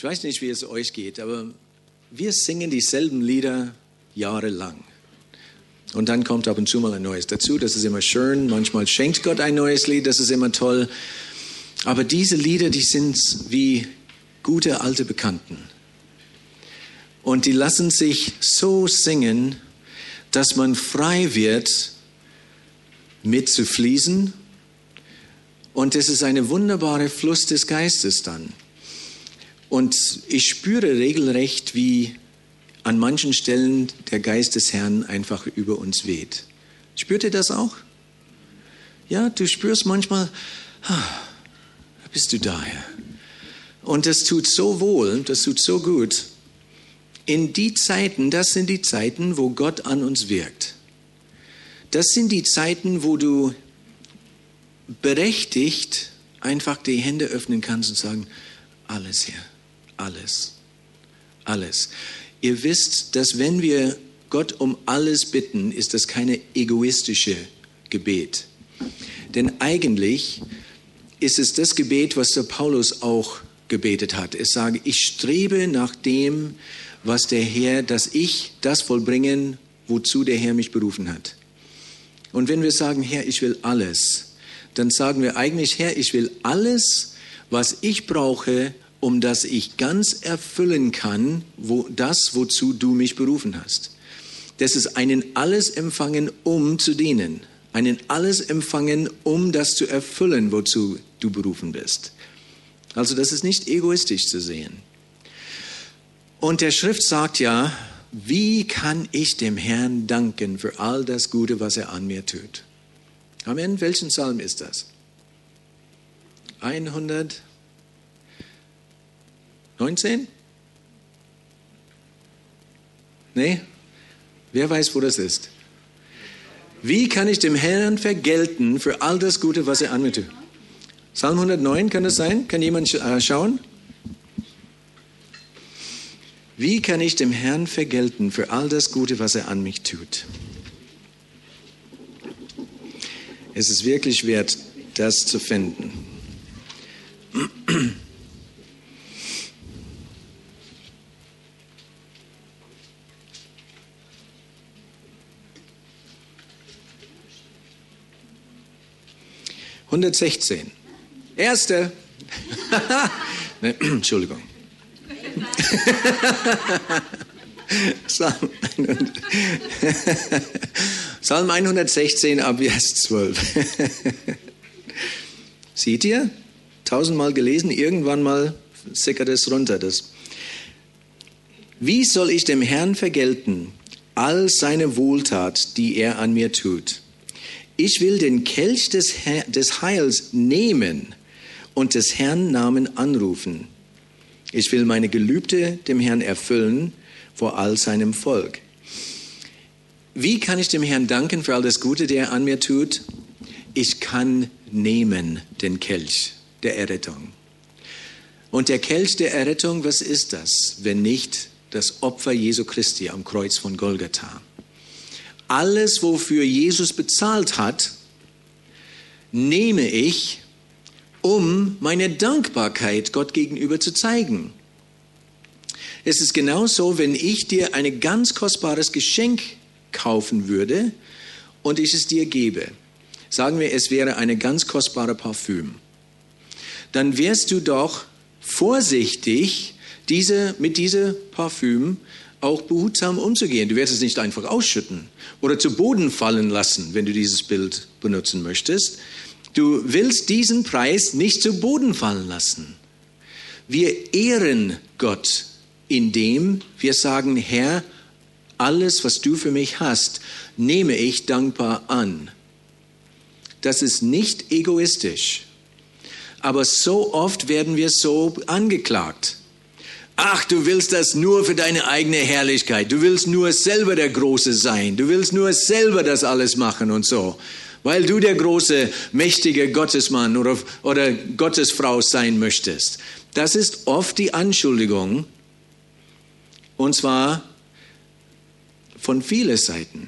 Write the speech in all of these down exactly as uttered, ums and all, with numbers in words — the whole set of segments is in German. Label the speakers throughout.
Speaker 1: Ich weiß nicht, wie es euch geht, aber wir singen dieselben Lieder jahrelang. Und dann kommt ab und zu mal ein neues dazu, das ist immer schön. Manchmal schenkt Gott ein neues Lied, das ist immer toll. Aber diese Lieder, die sind wie gute alte Bekannten. Und die lassen sich so singen, dass man frei wird, mitzufließen. Und es ist eine wunderbare Fluss des Geistes dann. Und ich spüre regelrecht, wie an manchen Stellen der Geist des Herrn einfach über uns weht. Spürt ihr das auch? Ja, du spürst manchmal, ah, bist du da, Herr. Und das tut so wohl, das tut so gut. In die Zeiten, das sind die Zeiten, wo Gott an uns wirkt. Das sind die Zeiten, wo du berechtigt einfach die Hände öffnen kannst und sagen, alles, Herr, alles, alles. Ihr wisst, dass wenn wir Gott um alles bitten, ist das keine egoistische Gebet. Denn eigentlich ist es das Gebet, was der Paulus auch gebetet hat. Es sage, ich strebe nach dem, was der Herr, dass ich das vollbringen, wozu der Herr mich berufen hat. Und wenn wir sagen, Herr, ich will alles, dann sagen wir eigentlich, Herr, ich will alles, was ich brauche, um dass ich ganz erfüllen kann, wo, das, wozu du mich berufen hast. Das ist einen alles empfangen, um zu dienen. Einen alles empfangen, um das zu erfüllen, wozu du berufen bist. Also das ist nicht egoistisch zu sehen. Und der Schrift sagt ja, wie kann ich dem Herrn danken für all das Gute, was er an mir tut? Amen. Welchen Psalm ist das? hundertneunzehn? Nee? Wer weiß, wo das ist? Wie kann ich dem Herrn vergelten für all das Gute, was er an mir tut? Psalm hundertneun, kann das sein? Kann jemand äh, schauen? Wie kann ich dem Herrn vergelten für all das Gute, was er an mich tut? Es ist wirklich wert, das zu finden. hundertsechzehn. Erste. ne, Entschuldigung. Psalm, Psalm hundertsechzehn, ab Vers zwölf. Seht ihr? Tausendmal gelesen, irgendwann mal sickert es runter. Das. Wie soll ich dem Herrn vergelten all seine Wohltat, die er an mir tut? Ich will den Kelch des, Herr, des Heils nehmen und des Herrn Namen anrufen. Ich will meine Gelübde dem Herrn erfüllen vor all seinem Volk. Wie kann ich dem Herrn danken für all das Gute, der er an mir tut? Ich kann nehmen den Kelch der Errettung. Und der Kelch der Errettung, was ist das, wenn nicht das Opfer Jesu Christi am Kreuz von Golgatha? Alles, wofür Jesus bezahlt hat, nehme ich, um meine Dankbarkeit Gott gegenüber zu zeigen. Es ist genauso, wenn ich dir ein ganz kostbares Geschenk kaufen würde und ich es dir gebe. Sagen wir, es wäre eine ganz kostbare Parfüm. Dann wärst du doch vorsichtig, diese, mit diesem Parfüm auch behutsam umzugehen. Du wirst es nicht einfach ausschütten oder zu Boden fallen lassen, wenn du dieses Bild benutzen möchtest. Du willst diesen Preis nicht zu Boden fallen lassen. Wir ehren Gott, indem wir sagen, Herr, alles, was du für mich hast, nehme ich dankbar an. Das ist nicht egoistisch. Aber so oft werden wir so angeklagt. Ach, du willst das nur für deine eigene Herrlichkeit. Du willst nur selber der Große sein. Du willst nur selber das alles machen und so. Weil du der große, mächtige Gottesmann oder, oder Gottesfrau sein möchtest. Das ist oft die Anschuldigung. Und zwar von vielen Seiten.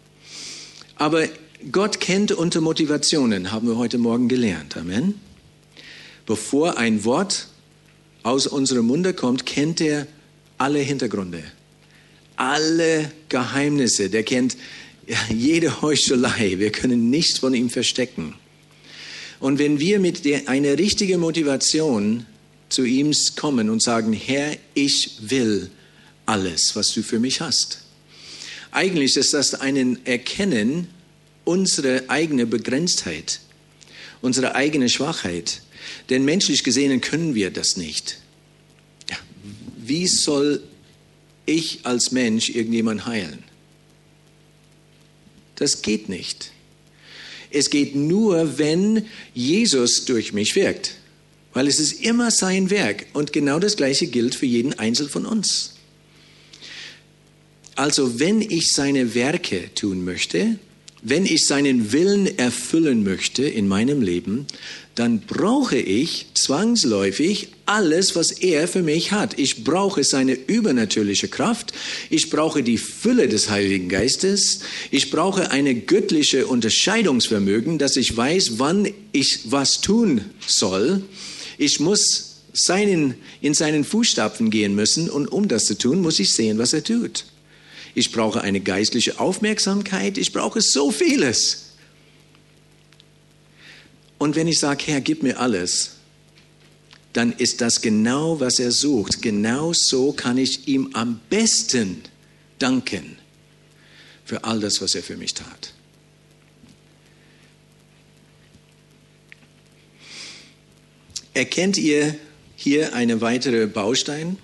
Speaker 1: Aber Gott kennt unsere Motivationen, haben wir heute Morgen gelernt. Amen. Bevor ein Wort aus unserem Munde kommt, kennt er alle Hintergründe, alle Geheimnisse. Der kennt jede Heuchelei. Wir können nichts von ihm verstecken. Und wenn wir mit der, einer richtigen Motivation zu ihm kommen und sagen, Herr, ich will alles, was du für mich hast. Eigentlich ist das ein Erkennen unserer eigenen Begrenztheit, unsere eigene Schwachheit. Denn menschlich gesehen können wir das nicht. Ja, wie soll ich als Mensch irgendjemanden heilen? Das geht nicht. Es geht nur, wenn Jesus durch mich wirkt. Weil es ist immer sein Werk. Und genau das Gleiche gilt für jeden Einzelnen von uns. Also wenn ich seine Werke tun möchte, wenn ich seinen Willen erfüllen möchte in meinem Leben, dann brauche ich zwangsläufig alles, was er für mich hat. Ich brauche seine übernatürliche Kraft. Ich brauche die Fülle des Heiligen Geistes. Ich brauche eine göttliche Unterscheidungsvermögen, dass ich weiß, wann ich was tun soll. Ich muss seinen, in seinen Fußstapfen gehen müssen und um das zu tun, muss ich sehen, was er tut. Ich brauche eine geistliche Aufmerksamkeit. Ich brauche so vieles. Und wenn ich sage, Herr, gib mir alles, dann ist das genau, was er sucht. Genau so kann ich ihm am besten danken für all das, was er für mich tat. Erkennt ihr hier eine weitere Baustein?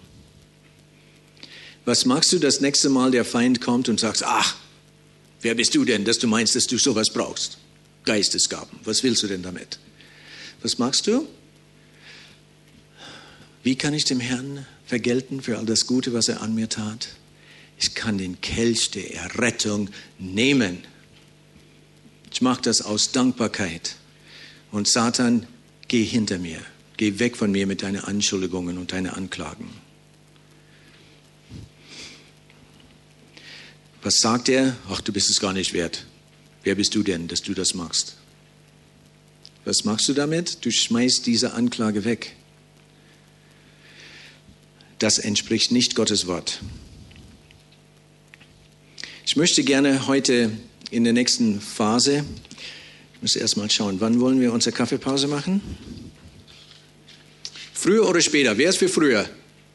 Speaker 1: Was machst du das nächste Mal, der Feind kommt und sagt, ach, wer bist du denn, dass du meinst, dass du sowas brauchst? Geistesgaben, was willst du denn damit? Was machst du? Wie kann ich dem Herrn vergelten für all das Gute, was er an mir tat? Ich kann den Kelch der Errettung nehmen. Ich mache das aus Dankbarkeit. Und Satan, geh hinter mir. Geh weg von mir mit deinen Anschuldigungen und deinen Anklagen. Was sagt er? Ach, du bist es gar nicht wert. Wer bist du denn, dass du das machst? Was machst du damit? Du schmeißt diese Anklage weg. Das entspricht nicht Gottes Wort. Ich möchte gerne heute in der nächsten Phase, ich muss erst mal schauen, wann wollen wir unsere Kaffeepause machen? Früher oder später? Wer ist für früher?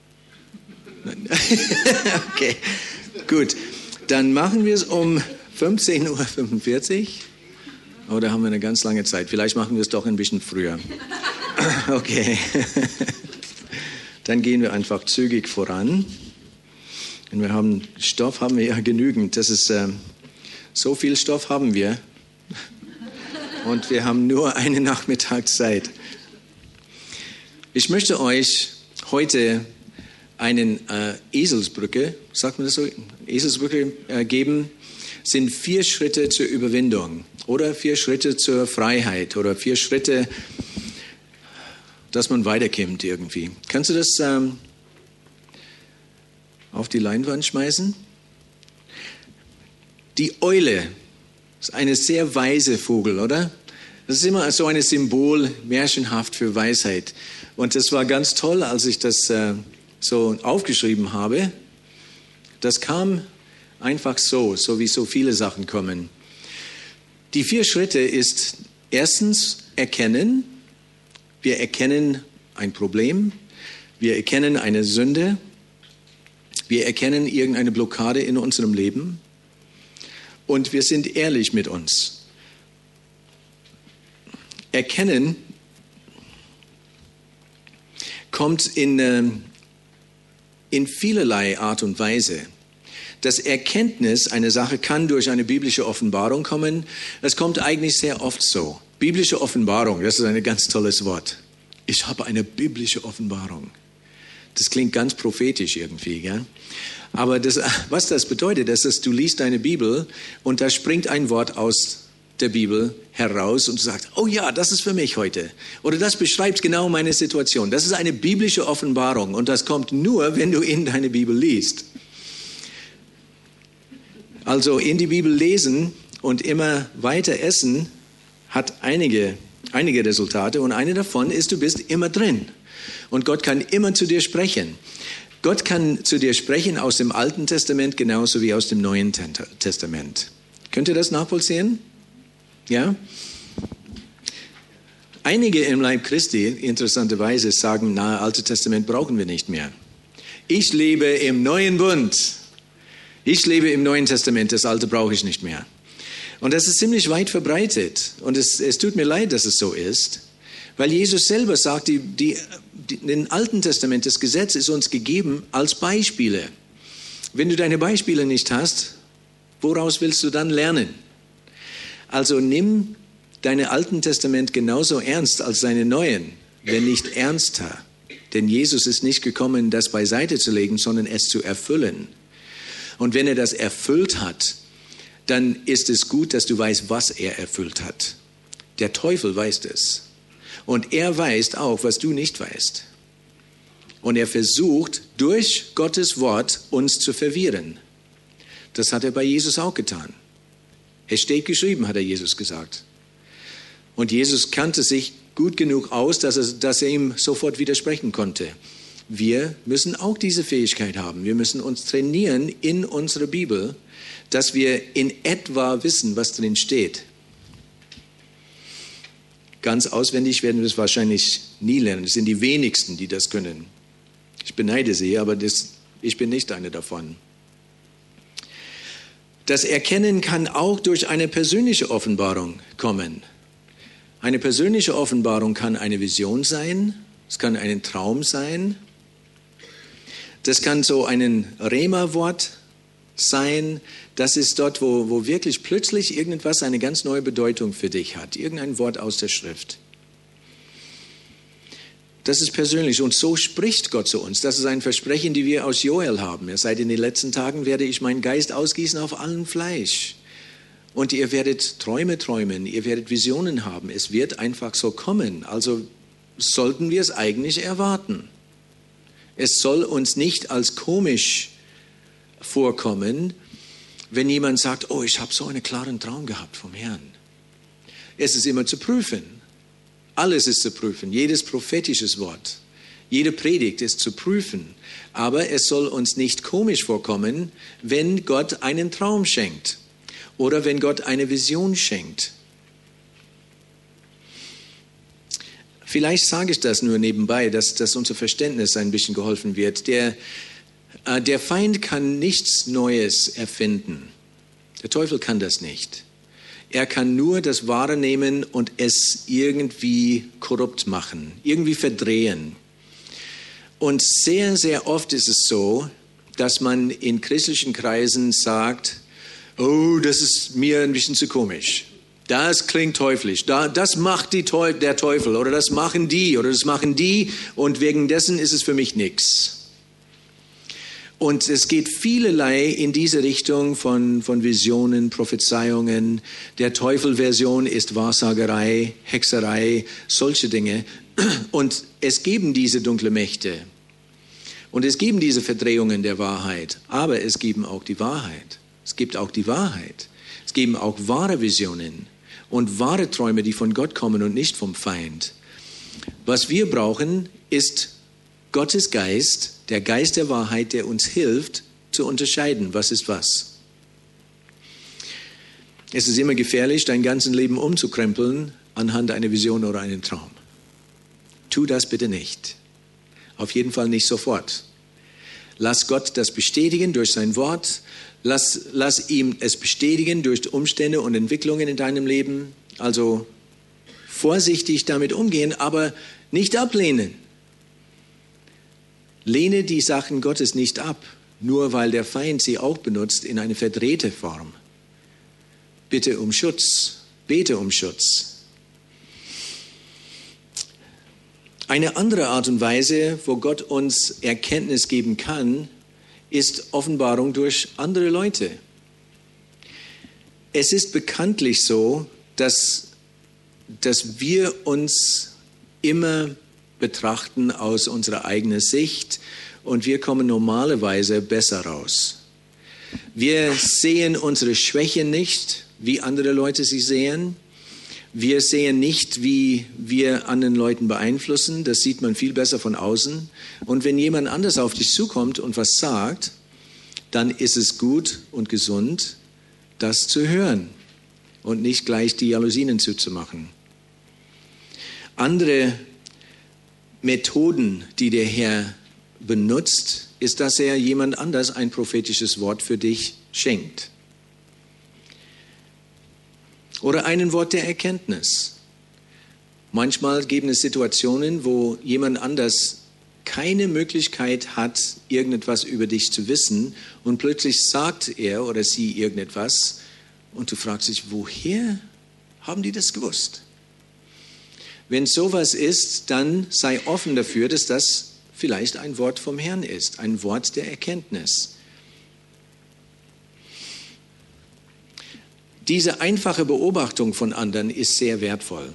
Speaker 1: Okay, gut. Dann machen wir es um fünfzehn Uhr fünfundvierzig. Oder haben wir eine ganz lange Zeit? Vielleicht machen wir es doch ein bisschen früher. Okay. Dann gehen wir einfach zügig voran. Und wir haben Stoff, haben wir ja genügend. Das ist, äh, so viel Stoff haben wir. Und wir haben nur eine Nachmittagszeit. Ich möchte euch heute einen äh, Eselsbrücke, sagt man das so, Eselsbrücke äh, geben, sind vier Schritte zur Überwindung oder vier Schritte zur Freiheit oder vier Schritte, dass man weiterkommt irgendwie. Kannst du das ähm, auf die Leinwand schmeißen? Die Eule ist eine sehr weise Vogel, oder? Das ist immer so ein Symbol, märchenhaft für Weisheit. Und das war ganz toll, als ich das äh, so aufgeschrieben habe. Das kam einfach so, so wie so viele Sachen kommen. Die vier Schritte ist erstens erkennen. Wir erkennen ein Problem. Wir erkennen eine Sünde. Wir erkennen irgendeine Blockade in unserem Leben. Und wir sind ehrlich mit uns. Erkennen kommt in, äh, in vielerlei Art und Weise. Das Erkenntnis einer Sache kann durch eine biblische Offenbarung kommen. Das kommt eigentlich sehr oft so. Biblische Offenbarung, das ist ein ganz tolles Wort. Ich habe eine biblische Offenbarung. Das klingt ganz prophetisch irgendwie, gell? Aber das, was das bedeutet, ist, dass du liest deine Bibel und da springt ein Wort aus der Bibel heraus und du sagst, oh ja, das ist für mich heute. Oder das beschreibt genau meine Situation. Das ist eine biblische Offenbarung und das kommt nur, wenn du in deine Bibel liest. Also in die Bibel lesen und immer weiter essen hat einige, einige Resultate und eine davon ist, du bist immer drin. Und Gott kann immer zu dir sprechen. Gott kann zu dir sprechen aus dem Alten Testament genauso wie aus dem Neuen Testament. Könnt ihr das nachvollziehen? Ja? Einige im Leib Christi, interessanterweise, sagen, na, Altes Testament brauchen wir nicht mehr. Ich lebe im Neuen Bund. Ich lebe im Neuen Testament, das Alte brauche ich nicht mehr. Und das ist ziemlich weit verbreitet. Und es, es tut mir leid, dass es so ist, weil Jesus selber sagt, die, die, die, den Alten Testament, das Gesetz ist uns gegeben als Beispiele. Wenn du deine Beispiele nicht hast, woraus willst du dann lernen? Also nimm deine Alten Testament genauso ernst als deine Neuen, wenn nicht ernster. Denn Jesus ist nicht gekommen, das beiseite zu legen, sondern es zu erfüllen. Und wenn er das erfüllt hat, dann ist es gut, dass du weißt, was er erfüllt hat. Der Teufel weiß es. Und er weiß auch, was du nicht weißt. Und er versucht, durch Gottes Wort uns zu verwirren. Das hat er bei Jesus auch getan. Es steht geschrieben, hat er Jesus gesagt. Und Jesus kannte sich gut genug aus, dass er, dass er ihm sofort widersprechen konnte. Wir müssen auch diese Fähigkeit haben. Wir müssen uns trainieren in unserer Bibel, dass wir in etwa wissen, was drin steht. Ganz auswendig werden wir es wahrscheinlich nie lernen. Es sind die wenigsten, die das können. Ich beneide sie, aber das, ich bin nicht einer davon. Das Erkennen kann auch durch eine persönliche Offenbarung kommen. Eine persönliche Offenbarung kann eine Vision sein, es kann ein Traum sein, das kann so ein Rema-Wort sein, das ist dort, wo, wo wirklich plötzlich irgendwas eine ganz neue Bedeutung für dich hat, irgendein Wort aus der Schrift. Das ist persönlich und so spricht Gott zu uns. Das ist ein Versprechen, die wir aus Joel haben. Er sagt, in den letzten Tagen werde ich meinen Geist ausgießen auf allen Fleisch. Und ihr werdet Träume träumen, ihr werdet Visionen haben. Es wird einfach so kommen. Also sollten wir es eigentlich erwarten. Es soll uns nicht als komisch vorkommen, wenn jemand sagt, oh, ich habe so einen klaren Traum gehabt vom Herrn. Es ist immer zu prüfen. Alles ist zu prüfen. Jedes prophetisches Wort, jede Predigt ist zu prüfen. Aber es soll uns nicht komisch vorkommen, wenn Gott einen Traum schenkt. Oder wenn Gott eine Vision schenkt. Vielleicht sage ich das nur nebenbei, dass, dass unser Verständnis ein bisschen geholfen wird. Der, äh, der Feind kann nichts Neues erfinden. Der Teufel kann das nicht. Er kann nur das Wahre nehmen und es irgendwie korrupt machen, irgendwie verdrehen. Und sehr, sehr oft ist es so, dass man in christlichen Kreisen sagt, oh, das ist mir ein bisschen zu komisch. Das klingt teuflisch. Das macht die Teufel, der Teufel oder das machen die oder das machen die und wegen dessen ist es für mich nichts. Und es geht vielerlei in diese Richtung von, von Visionen, Prophezeiungen. Der Teufel-Version ist Wahrsagerei, Hexerei, solche Dinge. Und es geben diese dunkle Mächte. Und es geben diese Verdrehungen der Wahrheit. Aber es geben auch die Wahrheit. Es gibt auch die Wahrheit. Es geben auch wahre Visionen und wahre Träume, die von Gott kommen und nicht vom Feind. Was wir brauchen, ist Gottes Geist, der Geist der Wahrheit, der uns hilft, zu unterscheiden, was ist was. Es ist immer gefährlich, dein ganzes Leben umzukrempeln anhand einer Vision oder einem Traum. Tu das bitte nicht. Auf jeden Fall nicht sofort. Lass Gott das bestätigen durch sein Wort. Lass, lass ihm es bestätigen durch Umstände und Entwicklungen in deinem Leben. Also vorsichtig damit umgehen, aber nicht ablehnen. Lehne die Sachen Gottes nicht ab, nur weil der Feind sie auch benutzt in eine verdrehte Form. Bitte um Schutz, bete um Schutz. Eine andere Art und Weise, wo Gott uns Erkenntnis geben kann, ist Offenbarung durch andere Leute. Es ist bekanntlich so, dass, dass wir uns immer betrachten aus unserer eigenen Sicht und wir kommen normalerweise besser raus. Wir sehen unsere Schwächen nicht, wie andere Leute sie sehen Wir sehen nicht, wie wir anderen Leuten beeinflussen. Das sieht man viel besser von außen. Und wenn jemand anders auf dich zukommt und was sagt, dann ist es gut und gesund, das zu hören und nicht gleich die Jalousien zuzumachen. Andere Methoden, die der Herr benutzt, ist, dass er jemand anders ein prophetisches Wort für dich schenkt. Oder ein Wort der Erkenntnis. Manchmal gibt es Situationen, wo jemand anders keine Möglichkeit hat, irgendetwas über dich zu wissen und plötzlich sagt er oder sie irgendetwas und du fragst dich, woher haben die das gewusst? Wenn sowas ist, dann sei offen dafür, dass das vielleicht ein Wort vom Herrn ist, ein Wort der Erkenntnis. Diese einfache Beobachtung von anderen ist sehr wertvoll.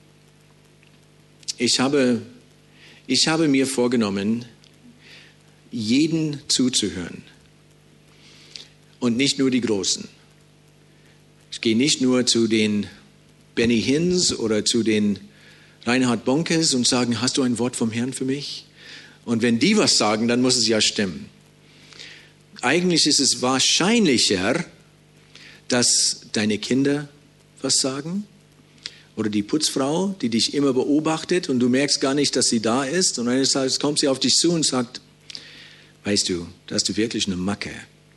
Speaker 1: Ich habe, ich habe mir vorgenommen, jeden zuzuhören und nicht nur die Großen. Ich gehe nicht nur zu den Benny Hinns oder zu den Reinhard Bonkes und sagen, hast du ein Wort vom Herrn für mich? Und wenn die was sagen, dann muss es ja stimmen. Eigentlich ist es wahrscheinlicher, dass deine Kinder was sagen oder die Putzfrau, die dich immer beobachtet und du merkst gar nicht, dass sie da ist und eines Tages kommt sie auf dich zu und sagt, weißt du, da hast du wirklich eine Macke.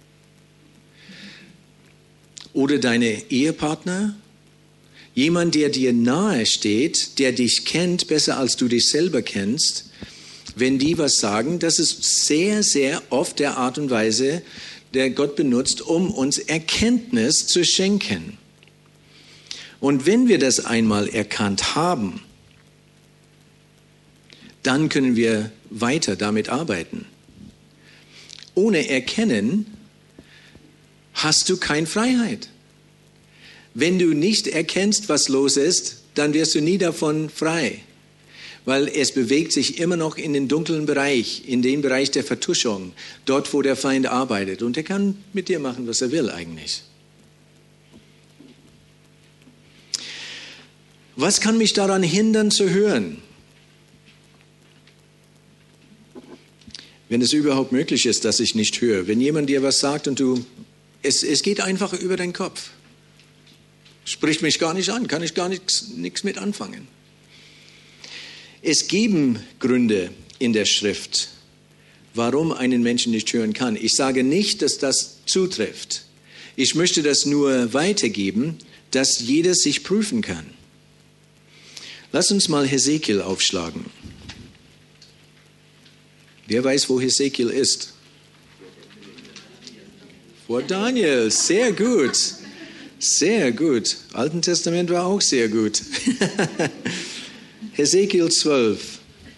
Speaker 1: Oder deine Ehepartner, jemand, der dir nahe steht, der dich kennt, besser als du dich selber kennst, wenn die was sagen, das ist sehr, sehr oft der Art und Weise, der Gott benutzt, um uns Erkenntnis zu schenken. Und wenn wir das einmal erkannt haben, dann können wir weiter damit arbeiten. Ohne Erkennen hast du keine Freiheit. Wenn du nicht erkennst, was los ist, dann wirst du nie davon frei. Weil es bewegt sich immer noch in den dunklen Bereich, in den Bereich der Vertuschung, dort, wo der Feind arbeitet. Und er kann mit dir machen, was er will eigentlich. Was kann mich daran hindern zu hören? Wenn es überhaupt möglich ist, dass ich nicht höre. Wenn jemand dir was sagt und du, es, es geht einfach über deinen Kopf. Spricht mich gar nicht an, kann ich gar nichts, nichts mit anfangen. Es geben Gründe in der Schrift, warum einen Menschen nicht hören kann. Ich sage nicht, dass das zutrifft. Ich möchte das nur weitergeben, dass jeder sich prüfen kann. Lass uns mal Hesekiel aufschlagen. Wer weiß, wo Hesekiel ist? Vor Daniel, sehr gut. Sehr gut. Alten Testament war auch sehr gut. Hesekiel zwölf.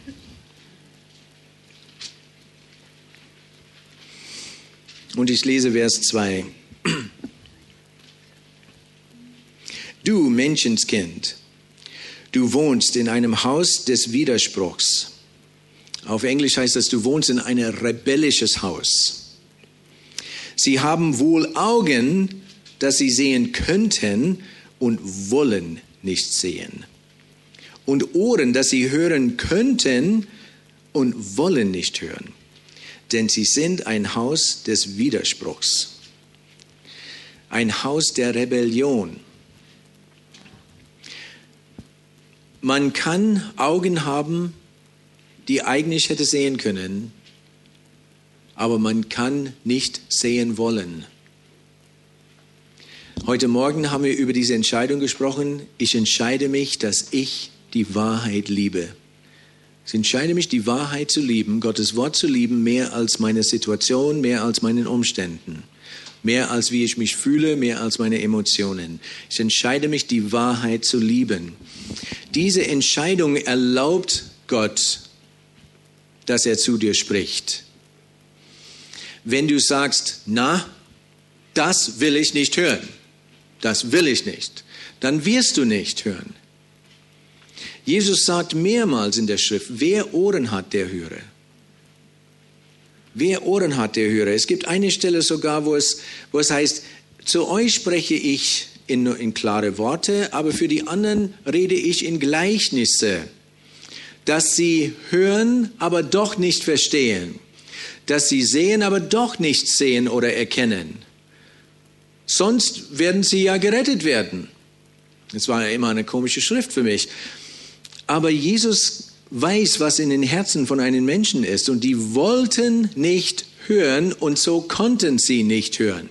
Speaker 1: Und ich lese Vers zwei. Du Menschenskind, du wohnst in einem Haus des Widerspruchs. Auf Englisch heißt das, du wohnst in einem rebellisches Haus. Sie haben wohl Augen, dass sie sehen könnten und wollen nicht sehen. Und Ohren, dass sie hören könnten und wollen nicht hören. Denn sie sind ein Haus des Widerspruchs. Ein Haus der Rebellion. Man kann Augen haben, die eigentlich hätte sehen können, aber man kann nicht sehen wollen. Heute Morgen haben wir über diese Entscheidung gesprochen. Ich entscheide mich, dass ich die Wahrheit liebe. Ich entscheide mich, die Wahrheit zu lieben, Gottes Wort zu lieben, mehr als meine Situation, mehr als meinen Umständen, mehr als wie ich mich fühle, mehr als meine Emotionen. Ich entscheide mich, die Wahrheit zu lieben. Diese Entscheidung erlaubt Gott, dass er zu dir spricht. Wenn du sagst, na, das will ich nicht hören, das will ich nicht, dann wirst du nicht hören. Jesus sagt mehrmals in der Schrift, wer Ohren hat, der höre. Wer Ohren hat, der höre. Es gibt eine Stelle sogar, wo es, wo es heißt, zu euch spreche ich, in, in klare Worte, aber für die anderen rede ich in Gleichnisse, dass sie hören, aber doch nicht verstehen, dass sie sehen, aber doch nicht sehen oder erkennen. Sonst werden sie ja gerettet werden. Das war ja immer eine komische Schrift für mich. Aber Jesus weiß, was in den Herzen von einem Menschen ist. Und die wollten nicht hören und so konnten sie nicht hören.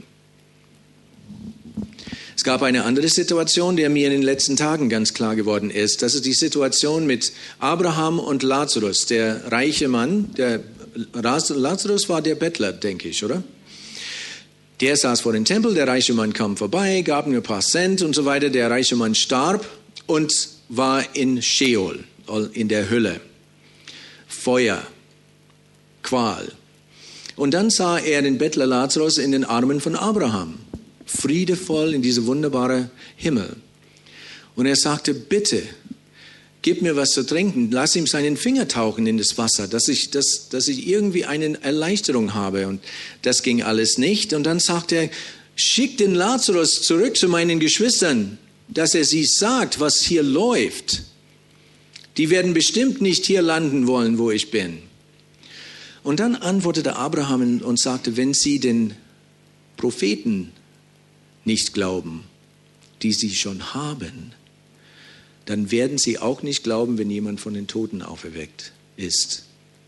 Speaker 1: Es gab eine andere Situation, die mir in den letzten Tagen ganz klar geworden ist. Das ist die Situation mit Abraham und Lazarus, der reiche Mann. Der Lazarus war der Bettler, denke ich, oder? Der saß vor dem Tempel, der reiche Mann kam vorbei, gab ihm ein paar Cent und so weiter. Der reiche Mann starb und war in Sheol, in der Hölle. Feuer, Qual. Und dann sah er den Bettler Lazarus in den Armen von Abraham, friedevoll in diese wunderbare Himmel. Und er sagte, bitte, gib mir was zu trinken, lass ihm seinen Finger tauchen in das Wasser, dass ich, dass, dass ich irgendwie eine Erleichterung habe. Und das ging alles nicht. Und dann sagte er, schick den Lazarus zurück zu meinen Geschwistern, dass er sie sagt, was hier läuft. Die werden bestimmt nicht hier landen wollen, wo ich bin. Und dann antwortete Abraham und sagte, wenn sie den Propheten nicht glauben, die sie schon haben, dann werden sie auch nicht glauben, wenn jemand von den Toten auferweckt ist.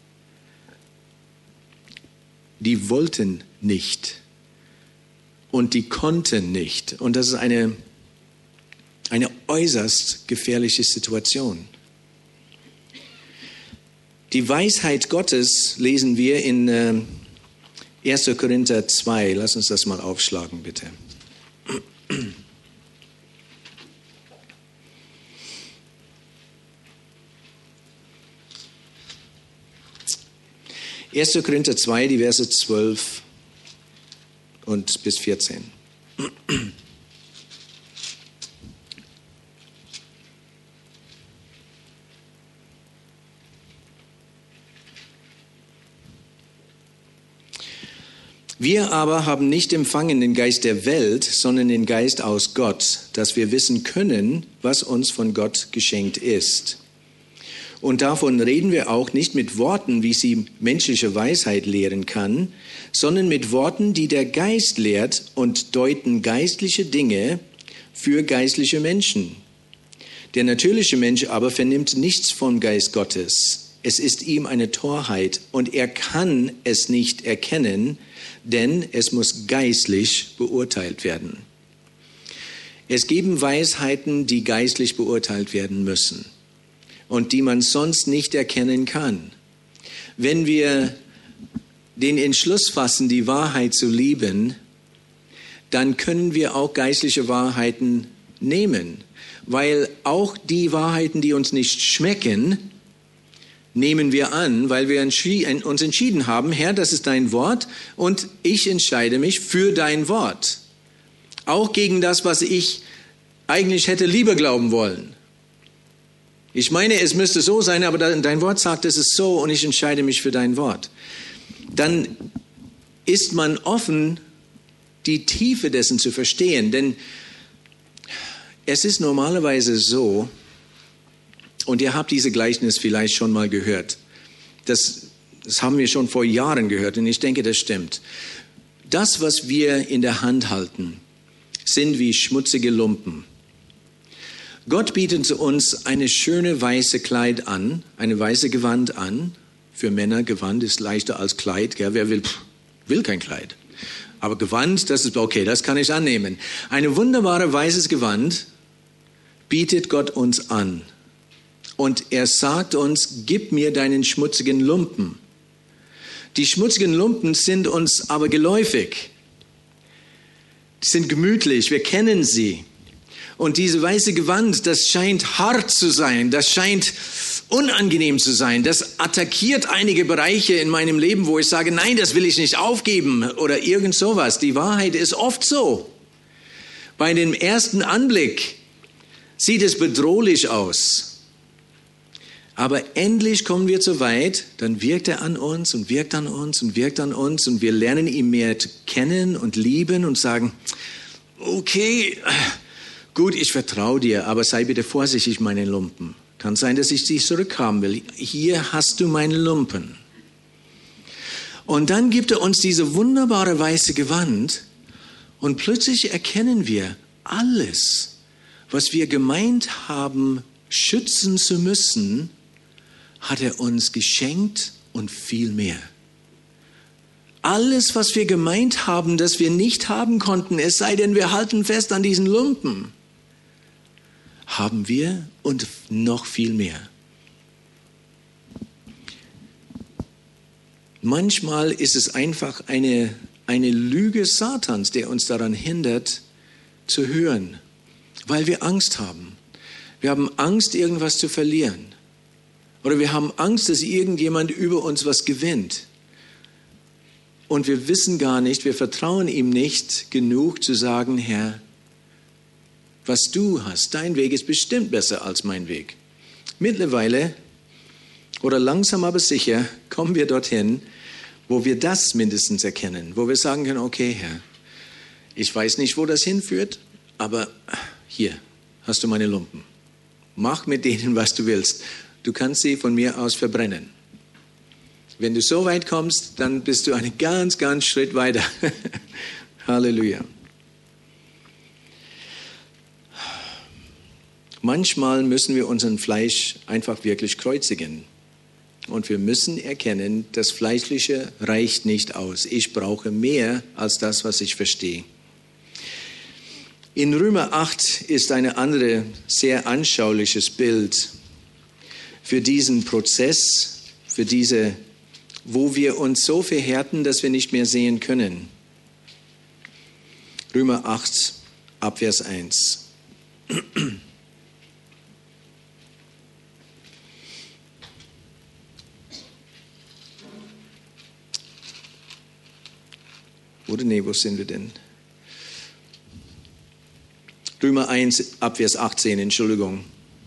Speaker 1: Die wollten nicht und die konnten nicht. Und das ist eine, eine äußerst gefährliche Situation. Die Weisheit Gottes lesen wir in äh, erster Korinther zwei. Lass uns das mal aufschlagen, bitte. erster Korinther zwei, die Verse zwölf und bis vierzehn. Wir aber haben nicht empfangen den Geist der Welt, sondern den Geist aus Gott, dass wir wissen können, was uns von Gott geschenkt ist. Und davon reden wir auch nicht mit Worten, wie sie menschliche Weisheit lehren kann, sondern mit Worten, die der Geist lehrt und deuten geistliche Dinge für geistliche Menschen. Der natürliche Mensch aber vernimmt nichts vom Geist Gottes. Es ist ihm eine Torheit und er kann es nicht erkennen, denn es muss geistlich beurteilt werden. Es geben Weisheiten, die geistlich beurteilt werden müssen und die man sonst nicht erkennen kann. Wenn wir den Entschluss fassen, die Wahrheit zu lieben, dann können wir auch geistliche Wahrheiten nehmen, weil auch die Wahrheiten, die uns nicht schmecken, nehmen wir an, weil wir uns entschieden haben, Herr, das ist dein Wort und ich entscheide mich für dein Wort. Auch gegen das, was ich eigentlich hätte lieber glauben wollen. Ich meine, es müsste so sein, aber dein Wort sagt, es ist so und ich entscheide mich für dein Wort. Dann ist man offen, die Tiefe dessen zu verstehen, denn es ist normalerweise so, und ihr habt diese Gleichnis vielleicht schon mal gehört. Das, das haben wir schon vor Jahren gehört und ich denke, das stimmt. Das, was wir in der Hand halten, sind wie schmutzige Lumpen. Gott bietet uns eine schöne weiße Kleid an, eine weiße Gewand an. Für Männer Gewand ist leichter als Kleid. Gell? Wer will, will kein Kleid. Aber Gewand, das ist okay, das kann ich annehmen. Eine wunderbare weißes Gewand bietet Gott uns an. Und er sagt uns, gib mir deinen schmutzigen Lumpen. Die schmutzigen Lumpen sind uns aber geläufig. Die sind gemütlich, wir kennen sie. Und diese weiße Gewand, das scheint hart zu sein, das scheint unangenehm zu sein. Das attackiert einige Bereiche in meinem Leben, wo ich sage, nein, das will ich nicht aufgeben oder irgend sowas. Die Wahrheit ist oft so. Bei dem ersten Anblick sieht es bedrohlich aus. Aber endlich kommen wir so weit, dann wirkt er an uns und wirkt an uns und wirkt an uns und wir lernen ihn mehr kennen und lieben und sagen, okay, gut, ich vertraue dir, aber sei bitte vorsichtig, meine Lumpen. Kann sein, dass ich dich zurückhaben will. Hier hast du meine Lumpen. Und dann gibt er uns diese wunderbare weiße Gewand und plötzlich erkennen wir alles, was wir gemeint haben, schützen zu müssen, hat er uns geschenkt und viel mehr. Alles, was wir gemeint haben, dass wir nicht haben konnten, es sei denn, wir halten fest an diesen Lumpen, haben wir und noch viel mehr. Manchmal ist es einfach eine, eine Lüge Satans, der uns daran hindert, zu hören, weil wir Angst haben. Wir haben Angst, irgendwas zu verlieren. Oder wir haben Angst, dass irgendjemand über uns was gewinnt. Und wir wissen gar nicht, wir vertrauen ihm nicht genug zu sagen, Herr, was du hast, dein Weg ist bestimmt besser als mein Weg. Mittlerweile, oder langsam aber sicher, kommen wir dorthin, wo wir das mindestens erkennen, wo wir sagen können, okay, Herr, ich weiß nicht, wo das hinführt, aber hier hast du meine Lumpen. Mach mit denen, was du willst. Du kannst sie von mir aus verbrennen. Wenn du so weit kommst, dann bist du einen ganz, ganz Schritt weiter. Halleluja. Manchmal müssen wir unseren Fleisch einfach wirklich kreuzigen. Und wir müssen erkennen, das Fleischliche reicht nicht aus. Ich brauche mehr als das, was ich verstehe. In Römer acht ist ein anderes, sehr anschauliches Bild für diesen Prozess, für diese, wo wir uns so verhärten, dass wir nicht mehr sehen können. Römer acht, Abvers eins. Oder nee, wo sind wir denn? Römer eins, Abvers achtzehn, Entschuldigung.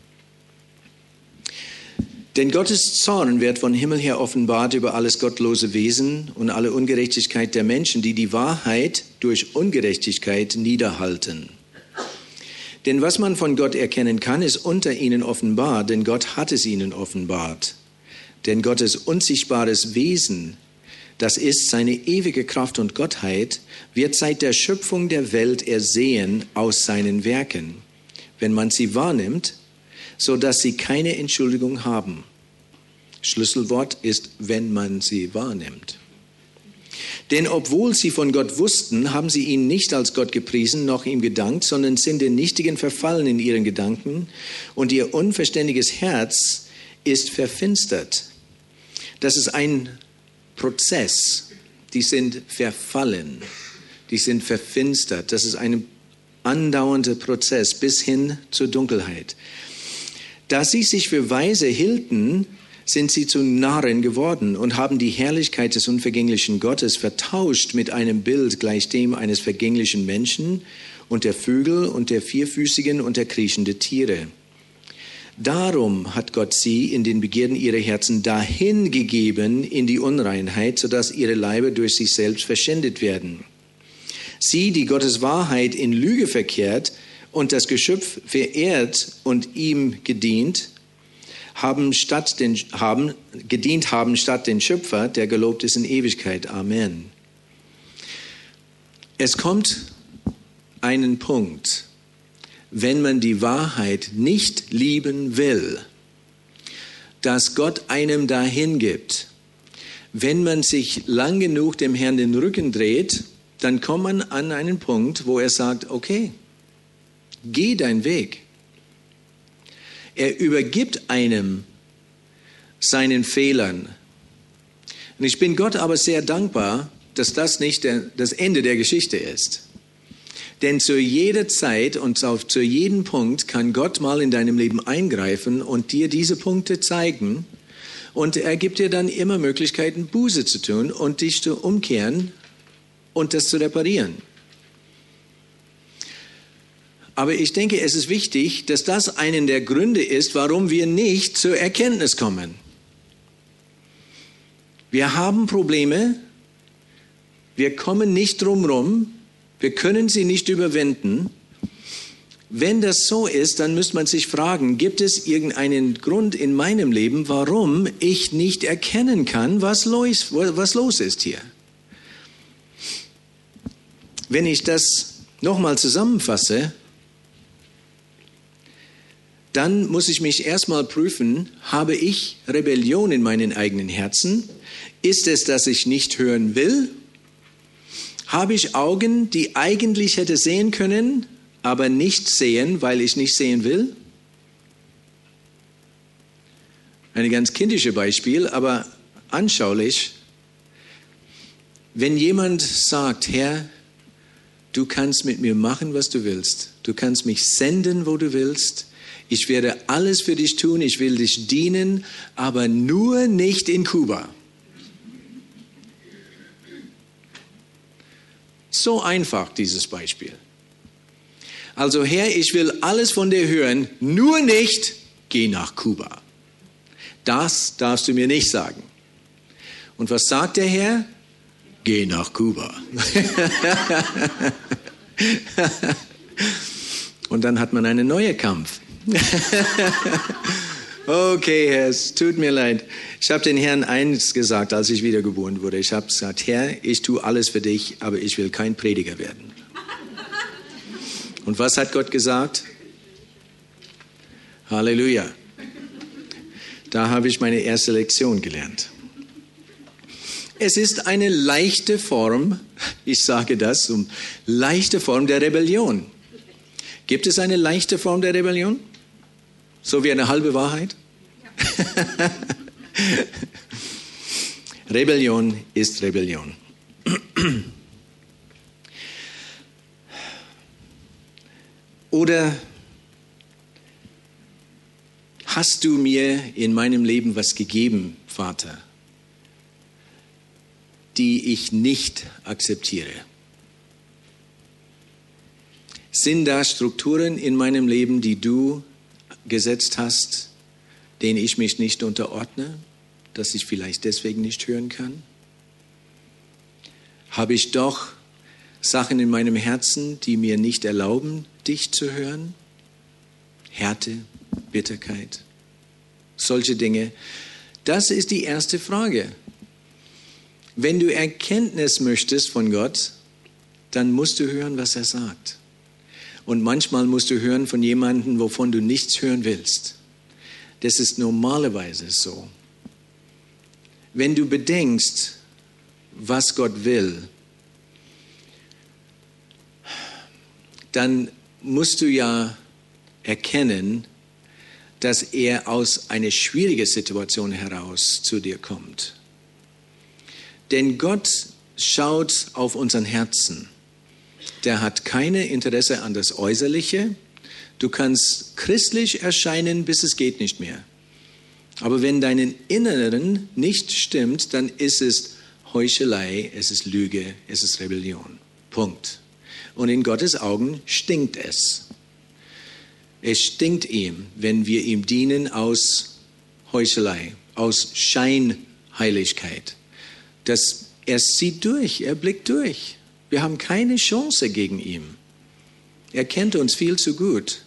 Speaker 1: Denn Gottes Zorn wird von Himmel her offenbart über alles gottlose Wesen und alle Ungerechtigkeit der Menschen, die die Wahrheit durch Ungerechtigkeit niederhalten. Denn was man von Gott erkennen kann, ist unter ihnen offenbar, denn Gott hat es ihnen offenbart. Denn Gottes unsichtbares Wesen, das ist seine ewige Kraft und Gottheit, wird seit der Schöpfung der Welt ersehen aus seinen Werken, wenn man sie wahrnimmt, so dass sie keine Entschuldigung haben. Schlüsselwort ist, wenn man sie wahrnimmt. Denn obwohl sie von Gott wussten, haben sie ihn nicht als Gott gepriesen, noch ihm gedankt, sondern sind den Nichtigen verfallen in ihren Gedanken und ihr unverständiges Herz ist verfinstert. Das ist ein Prozess. Die sind verfallen, die sind verfinstert. Das ist ein andauernder Prozess bis hin zur Dunkelheit. Da sie sich für weise hielten, sind sie zu Narren geworden und haben die Herrlichkeit des unvergänglichen Gottes vertauscht mit einem Bild gleich dem eines vergänglichen Menschen und der Vögel und der vierfüßigen und der kriechenden Tiere. Darum hat Gott sie in den Begierden ihrer Herzen dahin gegeben in die Unreinheit, sodass ihre Leiber durch sich selbst verschändet werden. Sie, die Gottes Wahrheit in Lüge verkehrt und das Geschöpf verehrt und ihm gedient, haben statt den, haben, gedient haben statt den Schöpfer, der gelobt ist in Ewigkeit. Amen. Es kommt einen Punkt, wenn man die Wahrheit nicht lieben will, dass Gott einem dahin gibt. Wenn man sich lang genug dem Herrn den Rücken dreht, dann kommt man an einen Punkt, wo er sagt, okay, geh deinen Weg. Er übergibt einem seinen Fehlern. Und ich bin Gott aber sehr dankbar, dass das nicht der, das Ende der Geschichte ist. Denn zu jeder Zeit und auf, zu jedem Punkt kann Gott mal in deinem Leben eingreifen und dir diese Punkte zeigen. Und er gibt dir dann immer Möglichkeiten, Buße zu tun und dich zu umkehren und das zu reparieren. Aber ich denke, es ist wichtig, dass das einer der Gründe ist, warum wir nicht zur Erkenntnis kommen. Wir haben Probleme, wir kommen nicht drum rum, wir können sie nicht überwinden. Wenn das so ist, dann müsste man sich fragen, gibt es irgendeinen Grund in meinem Leben, warum ich nicht erkennen kann, was los, was los ist hier? Wenn ich das nochmal zusammenfasse, dann muss ich mich erstmal prüfen, habe ich Rebellion in meinen eigenen Herzen? Ist es, dass ich nicht hören will? Habe ich Augen, die eigentlich hätte sehen können, aber nicht sehen, weil ich nicht sehen will? Ein ganz kindisches Beispiel, aber anschaulich. Wenn jemand sagt, Herr, du kannst mit mir machen, was du willst. Du kannst mich senden, wo du willst. Ich werde alles für dich tun, ich will dich dienen, aber nur nicht in Kuba. So einfach, dieses Beispiel. Also Herr, ich will alles von dir hören, nur nicht, geh nach Kuba. Das darfst du mir nicht sagen. Und was sagt der Herr? Geh nach Kuba. Und dann hat man einen neuen Kampf. Okay, Herr, es tut mir leid. Ich habe den Herrn eins gesagt, als ich wiedergeboren wurde. Ich habe gesagt, Herr, ich tue alles für dich, aber ich will kein Prediger werden. Und was hat Gott gesagt? Halleluja. Da habe ich meine erste Lektion gelernt. Es ist eine leichte Form, ich sage das, um leichte Form der Rebellion. Gibt es eine leichte Form der Rebellion? So wie eine halbe Wahrheit? Rebellion ist Rebellion. Oder hast du mir in meinem Leben was gegeben, Vater, die ich nicht akzeptiere? Sind da Strukturen in meinem Leben, die du gesetzt hast, denen ich mich nicht unterordne, dass ich vielleicht deswegen nicht hören kann? Habe ich doch Sachen in meinem Herzen, die mir nicht erlauben, dich zu hören? Härte, Bitterkeit, solche Dinge. Das ist die erste Frage. Wenn du Erkenntnis möchtest von Gott, dann musst du hören, was er sagt. Und manchmal musst du hören von jemandem, wovon du nichts hören willst. Das ist normalerweise so. Wenn du bedenkst, was Gott will, dann musst du ja erkennen, dass er aus einer schwierigen Situation heraus zu dir kommt. Denn Gott schaut auf unseren Herzen. Der hat keine Interesse an das Äußerliche. Du kannst christlich erscheinen, bis es geht nicht mehr. Aber wenn dein Inneren nicht stimmt, dann ist es Heuchelei, es ist Lüge, es ist Rebellion. Punkt. Und in Gottes Augen stinkt es. Es stinkt ihm, wenn wir ihm dienen aus Heuchelei, aus Scheinheiligkeit. Das, er sieht durch, er blickt durch. Wir haben keine Chance gegen ihn. Er kennt uns viel zu gut.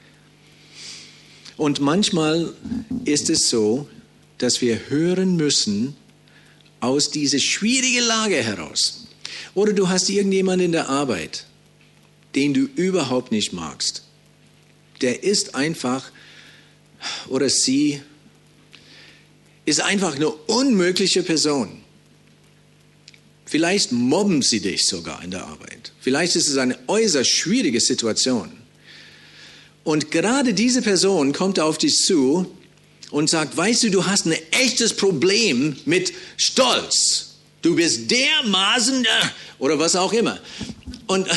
Speaker 1: Und manchmal ist es so, dass wir hören müssen aus dieser schwierigen Lage heraus. Oder du hast irgendjemanden in der Arbeit, den du überhaupt nicht magst. Der ist einfach, oder sie ist einfach eine unmögliche Person. Vielleicht mobben sie dich sogar in der Arbeit. Vielleicht ist es eine äußerst schwierige Situation. Und gerade diese Person kommt auf dich zu und sagt, weißt du, du hast ein echtes Problem mit Stolz. Du bist dermaßen, oder was auch immer. Und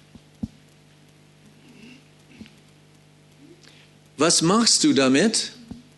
Speaker 1: was machst du damit,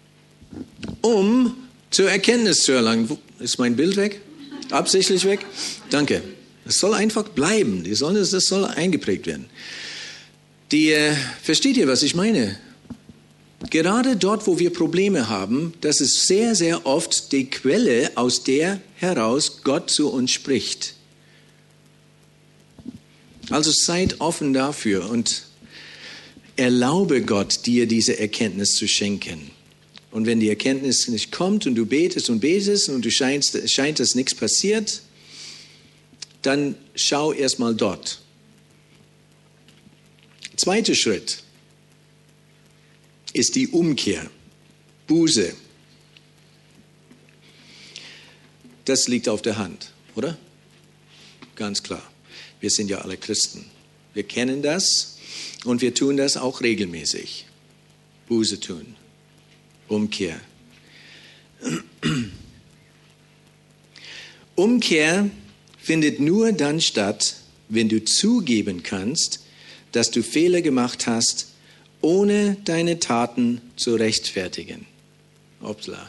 Speaker 1: um zur Erkenntnis zu erlangen? Ist mein Bild weg? Absichtlich weg? Danke. Es soll einfach bleiben. Die soll, das soll eingeprägt werden. Die, äh, versteht ihr, was ich meine? Gerade dort, wo wir Probleme haben, das ist sehr, sehr oft die Quelle, aus der heraus Gott zu uns spricht. Also seid offen dafür. Und Erlaube Gott, dir diese Erkenntnis zu schenken. Und wenn die Erkenntnis nicht kommt und du betest und betest und du scheinst, scheint, dass nichts passiert, dann schau erstmal dort. Zweiter Schritt ist die Umkehr, Buße. Das liegt auf der Hand, oder? Ganz klar. Wir sind ja alle Christen. Wir kennen das und wir tun das auch regelmäßig. Buße tun, Umkehr. Umkehr findet nur dann statt, wenn du zugeben kannst, dass du Fehler gemacht hast, ohne deine Taten zu rechtfertigen. Hoppla.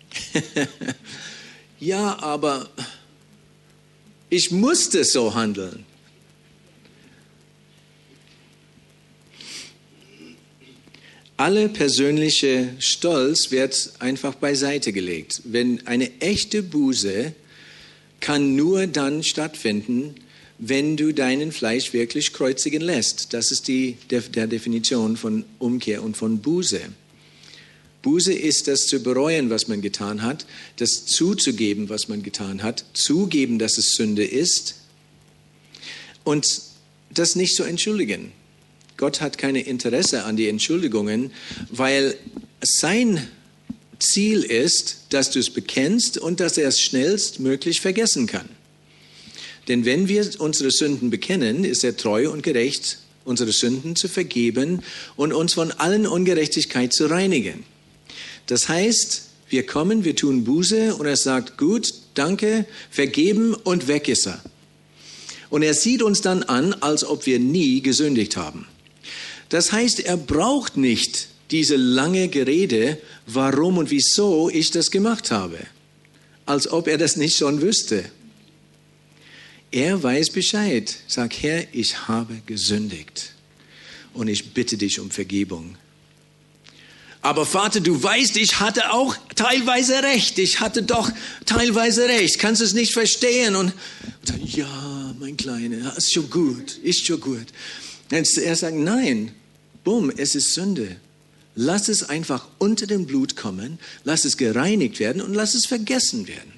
Speaker 1: Ja, aber ich musste so handeln. Alle persönliche Stolz wird einfach beiseite gelegt. Wenn eine echte Buße kann nur dann stattfinden, wenn du deinen Fleisch wirklich kreuzigen lässt. Das ist die der, der Definition von Umkehr und von Buße. Buße ist das zu bereuen, was man getan hat, das zuzugeben, was man getan hat, zugeben, dass es Sünde ist und das nicht zu entschuldigen. Gott hat kein Interesse an die Entschuldigungen, weil sein Ziel ist, dass du es bekennst und dass er es schnellstmöglich vergessen kann. Denn wenn wir unsere Sünden bekennen, ist er treu und gerecht, unsere Sünden zu vergeben und uns von allen Ungerechtigkeit zu reinigen. Das heißt, wir kommen, wir tun Buße und er sagt, gut, danke, vergeben und weg ist er. Und er sieht uns dann an, als ob wir nie gesündigt haben. Das heißt, er braucht nicht diese lange Gerede, warum und wieso ich das gemacht habe. Als ob er das nicht schon wüsste. Er weiß Bescheid. Sag, Herr, ich habe gesündigt und ich bitte dich um Vergebung. Aber Vater, du weißt, ich hatte auch teilweise recht. Ich hatte doch teilweise recht. Kannst du es nicht verstehen? Und, und ja, mein Kleiner, ist schon gut, ist schon gut. Er sagt, nein, bumm, es ist Sünde. Lass es einfach unter dem Blut kommen, lass es gereinigt werden und lass es vergessen werden.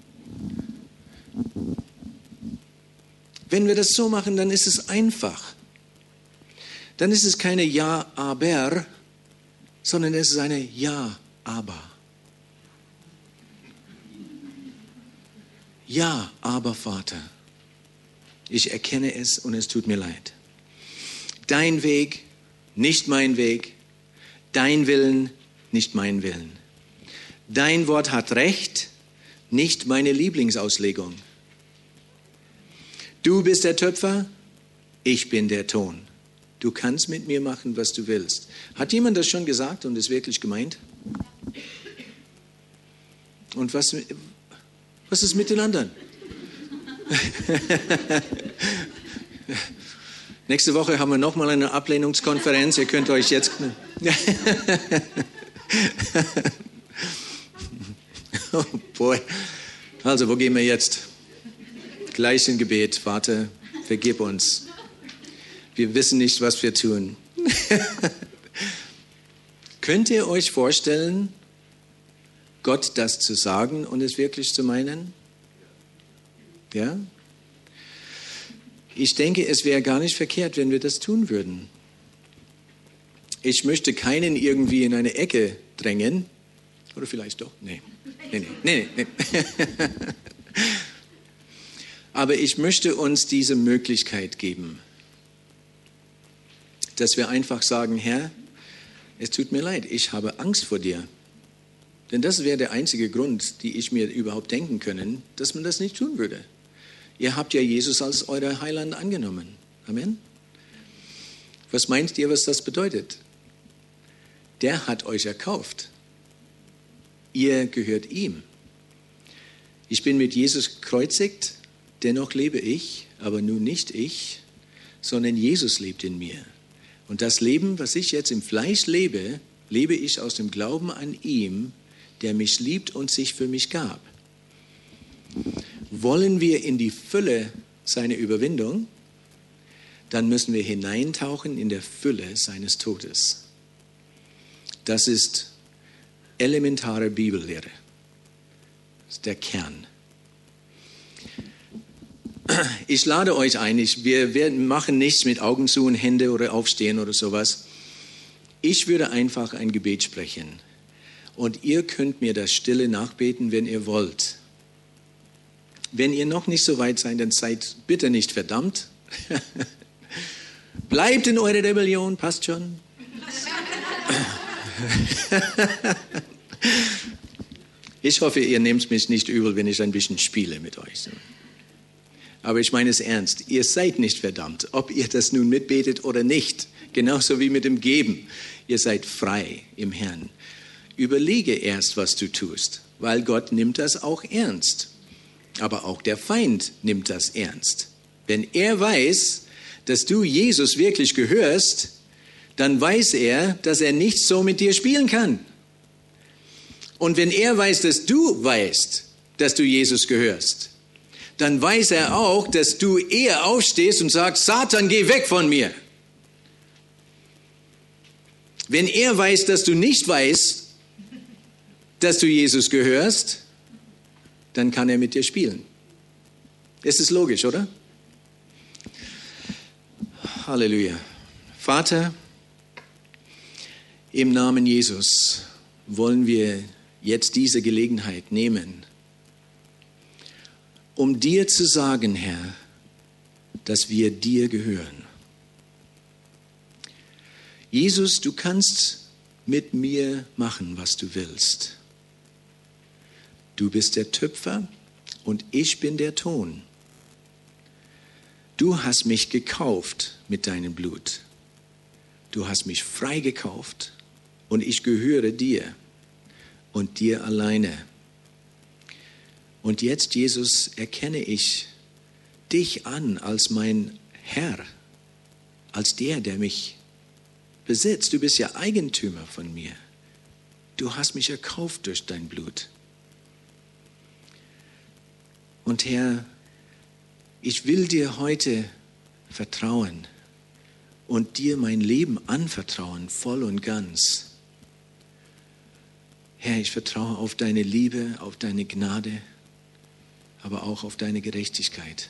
Speaker 1: Wenn wir das so machen, dann ist es einfach. Dann ist es keine Ja, aber, sondern es ist eine Ja, aber. Ja, aber Vater, ich erkenne es und es tut mir leid. Dein Weg, nicht mein Weg. Dein Willen, nicht mein Willen. Dein Wort hat Recht, nicht meine Lieblingsauslegung. Du bist der Töpfer, ich bin der Ton. Du kannst mit mir machen, was du willst. Hat jemand das schon gesagt und ist wirklich gemeint? Und was, was ist mit den anderen? Nächste Woche haben wir nochmal eine Ablehnungskonferenz. Ihr könnt euch jetzt... Oh boy. Also, wo gehen wir jetzt? Gleich im Gebet. Vater, vergib uns. Wir wissen nicht, was wir tun. Könnt ihr euch vorstellen, Gott das zu sagen und es wirklich zu meinen? Ja? Ich denke, es wäre gar nicht verkehrt, wenn wir das tun würden. Ich möchte keinen irgendwie in eine Ecke drängen. Oder vielleicht doch. Nee. Nee, nee, nee, nee. Aber ich möchte uns diese Möglichkeit geben, dass wir einfach sagen, Herr, es tut mir leid, ich habe Angst vor dir. Denn das wäre der einzige Grund, den ich mir überhaupt denken können, dass man das nicht tun würde. Ihr habt ja Jesus als euer Heiland angenommen. Amen. Was meint ihr, was das bedeutet? Der hat euch erkauft. Ihr gehört ihm. Ich bin mit Jesus gekreuzigt, dennoch lebe ich, aber nun nicht ich, sondern Jesus lebt in mir. Und das Leben, was ich jetzt im Fleisch lebe, lebe ich aus dem Glauben an ihm, der mich liebt und sich für mich gab. Wollen wir in die Fülle seiner Überwindung, dann müssen wir hineintauchen in der Fülle seines Todes. Das ist elementare Bibellehre. Das ist der Kern. Ich lade euch ein, ich, wir, wir machen nichts mit Augen zu und Hände oder Aufstehen oder sowas. Ich würde einfach ein Gebet sprechen und ihr könnt mir das Stille nachbeten, wenn ihr wollt. Wenn ihr noch nicht so weit seid, dann seid bitte nicht verdammt. Bleibt in eurer Rebellion, passt schon. Ich hoffe, ihr nehmt mich nicht übel, wenn ich ein bisschen spiele mit euch. Aber ich meine es ernst. Ihr seid nicht verdammt, ob ihr das nun mitbetet oder nicht. Genauso wie mit dem Geben. Ihr seid frei im Herrn. Überlege erst, was du tust, weil Gott nimmt das auch ernst. Aber auch der Feind nimmt das ernst. Wenn er weiß, dass du Jesus wirklich gehörst, dann weiß er, dass er nicht so mit dir spielen kann. Und wenn er weiß, dass du weißt, dass du Jesus gehörst, dann weiß er auch, dass du eher aufstehst und sagst, Satan, geh weg von mir. Wenn er weiß, dass du nicht weißt, dass du Jesus gehörst, dann kann er mit dir spielen. Es ist logisch, oder? Halleluja. Vater, im Namen Jesus wollen wir jetzt diese Gelegenheit nehmen, um dir zu sagen, Herr, dass wir dir gehören. Jesus, du kannst mit mir machen, was du willst. Du bist der Töpfer und ich bin der Ton. Du hast mich gekauft mit deinem Blut. Du hast mich freigekauft und ich gehöre dir und dir alleine. Und jetzt, Jesus, erkenne ich dich an als mein Herr, als der, der mich besitzt. Du bist ja Eigentümer von mir. Du hast mich erkauft durch dein Blut. Und Herr, ich will dir heute vertrauen und dir mein Leben anvertrauen, voll und ganz. Herr, ich vertraue auf deine Liebe, auf deine Gnade, aber auch auf deine Gerechtigkeit.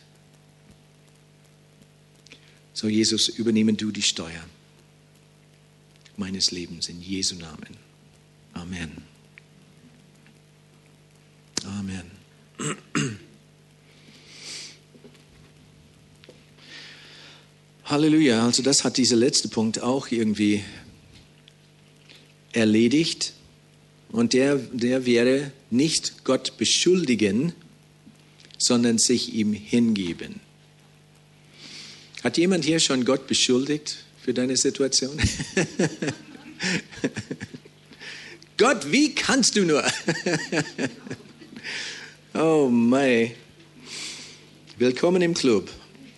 Speaker 1: So, Jesus, übernehme du die Steuer meines Lebens in Jesu Namen. Amen. Amen. Halleluja, also das hat dieser letzte Punkt auch irgendwie erledigt. Und der, der wäre nicht Gott beschuldigen, sondern sich ihm hingeben. Hat jemand hier schon Gott beschuldigt für deine Situation? Gott, wie kannst du nur? Oh mein. Willkommen im Club.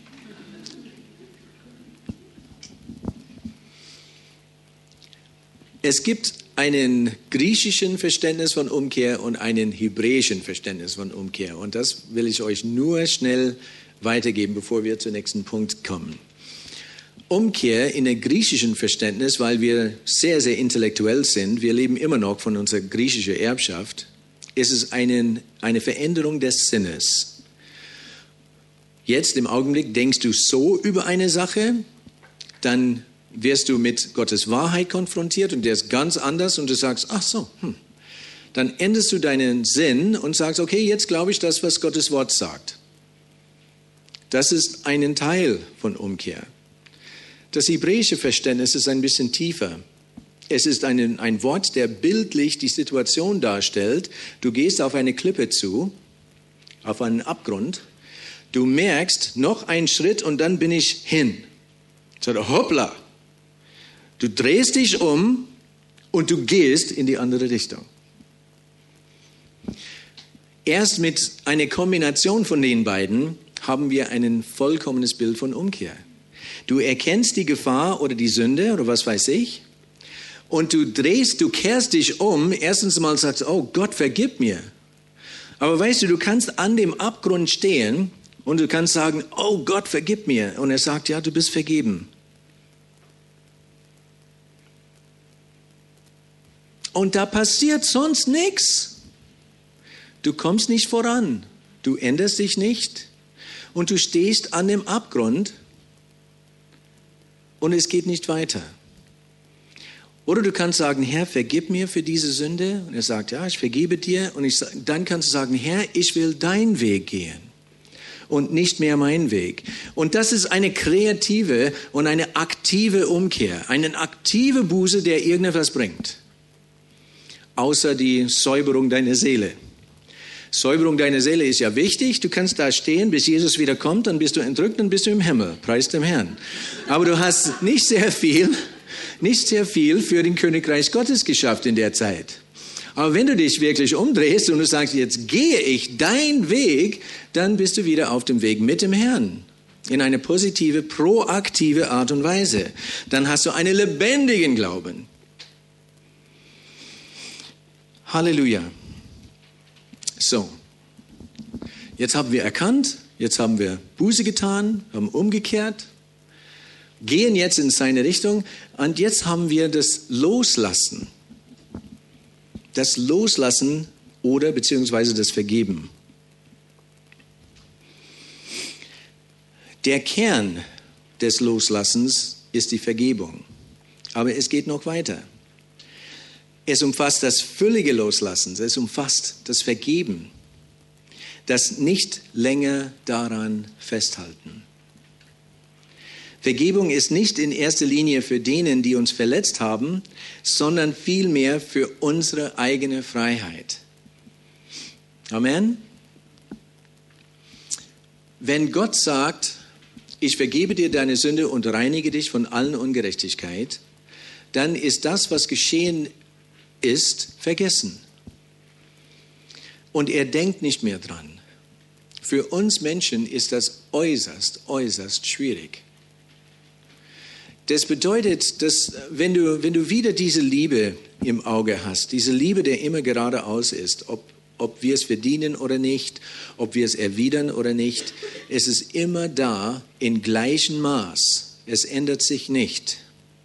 Speaker 1: Es gibt einen griechischen Verständnis von Umkehr und einen hebräischen Verständnis von Umkehr. Und das will ich euch nur schnell weitergeben, bevor wir zum nächsten Punkt kommen. Umkehr in der griechischen Verständnis, weil wir sehr, sehr intellektuell sind, wir leben immer noch von unserer griechischen Erbschaft, ist es einen, eine Veränderung des Sinnes. Jetzt im Augenblick denkst du so über eine Sache, dann wirst du mit Gottes Wahrheit konfrontiert und der ist ganz anders und du sagst, ach so, hm. Dann änderst du deinen Sinn und sagst, okay, jetzt glaube ich das, was Gottes Wort sagt. Das ist ein Teil von Umkehr. Das hebräische Verständnis ist ein bisschen tiefer. Es ist ein, ein Wort, der bildlich die Situation darstellt. Du gehst auf eine Klippe zu, auf einen Abgrund. Du merkst, noch einen Schritt und dann bin ich hin. So, hoppla. Du drehst dich um und du gehst in die andere Richtung. Erst mit einer Kombination von den beiden haben wir ein vollkommenes Bild von Umkehr. Du erkennst die Gefahr oder die Sünde oder was weiß ich und du drehst, du kehrst dich um. Erstens mal sagst du, oh Gott, vergib mir. Aber weißt du, du kannst an dem Abgrund stehen Und du kannst sagen, oh Gott, vergib mir. Und er sagt, ja, du bist vergeben. Und da passiert sonst nichts. Du kommst nicht voran. Du änderst dich nicht. Und du stehst an dem Abgrund. Und es geht nicht weiter. Oder du kannst sagen, Herr, vergib mir für diese Sünde. Und er sagt, ja, ich vergebe dir. Und ich, dann kannst du sagen, Herr, ich will deinen Weg gehen. Und nicht mehr mein Weg. Und das ist eine kreative und eine aktive Umkehr. Eine aktive Buße, der irgendetwas bringt. Außer die Säuberung deiner Seele. Säuberung deiner Seele ist ja wichtig. Du kannst da stehen, bis Jesus wieder kommt, dann bist du entrückt, dann bist du im Himmel. Preis dem Herrn. Aber du hast nicht sehr viel, nicht sehr viel für den Königreich Gottes geschafft in der Zeit. Aber wenn du dich wirklich umdrehst und du sagst, jetzt gehe ich deinen Weg, dann bist du wieder auf dem Weg mit dem Herrn. In eine positive, proaktive Art und Weise. Dann hast du einen lebendigen Glauben. Halleluja. So. Jetzt haben wir erkannt, jetzt haben wir Buße getan, haben umgekehrt, gehen jetzt in seine Richtung und jetzt haben wir das Loslassen. Das Loslassen oder beziehungsweise das Vergeben. Der Kern des Loslassens ist die Vergebung. Aber es geht noch weiter. Es umfasst das völlige Loslassen, es umfasst das Vergeben, das nicht länger daran festhalten. Vergebung ist nicht in erster Linie für denen, die uns verletzt haben, sondern vielmehr für unsere eigene Freiheit. Amen. Wenn Gott sagt, ich vergebe dir deine Sünde und reinige dich von allen Ungerechtigkeit, dann ist das, was geschehen ist, vergessen. Und er denkt nicht mehr dran. Für uns Menschen ist das äußerst, äußerst schwierig. Das bedeutet, dass wenn du, wenn du wieder diese Liebe im Auge hast, diese Liebe, der immer geradeaus ist, ob, ob wir es verdienen oder nicht, ob wir es erwidern oder nicht, es ist immer da in gleichem Maß. Es ändert sich nicht.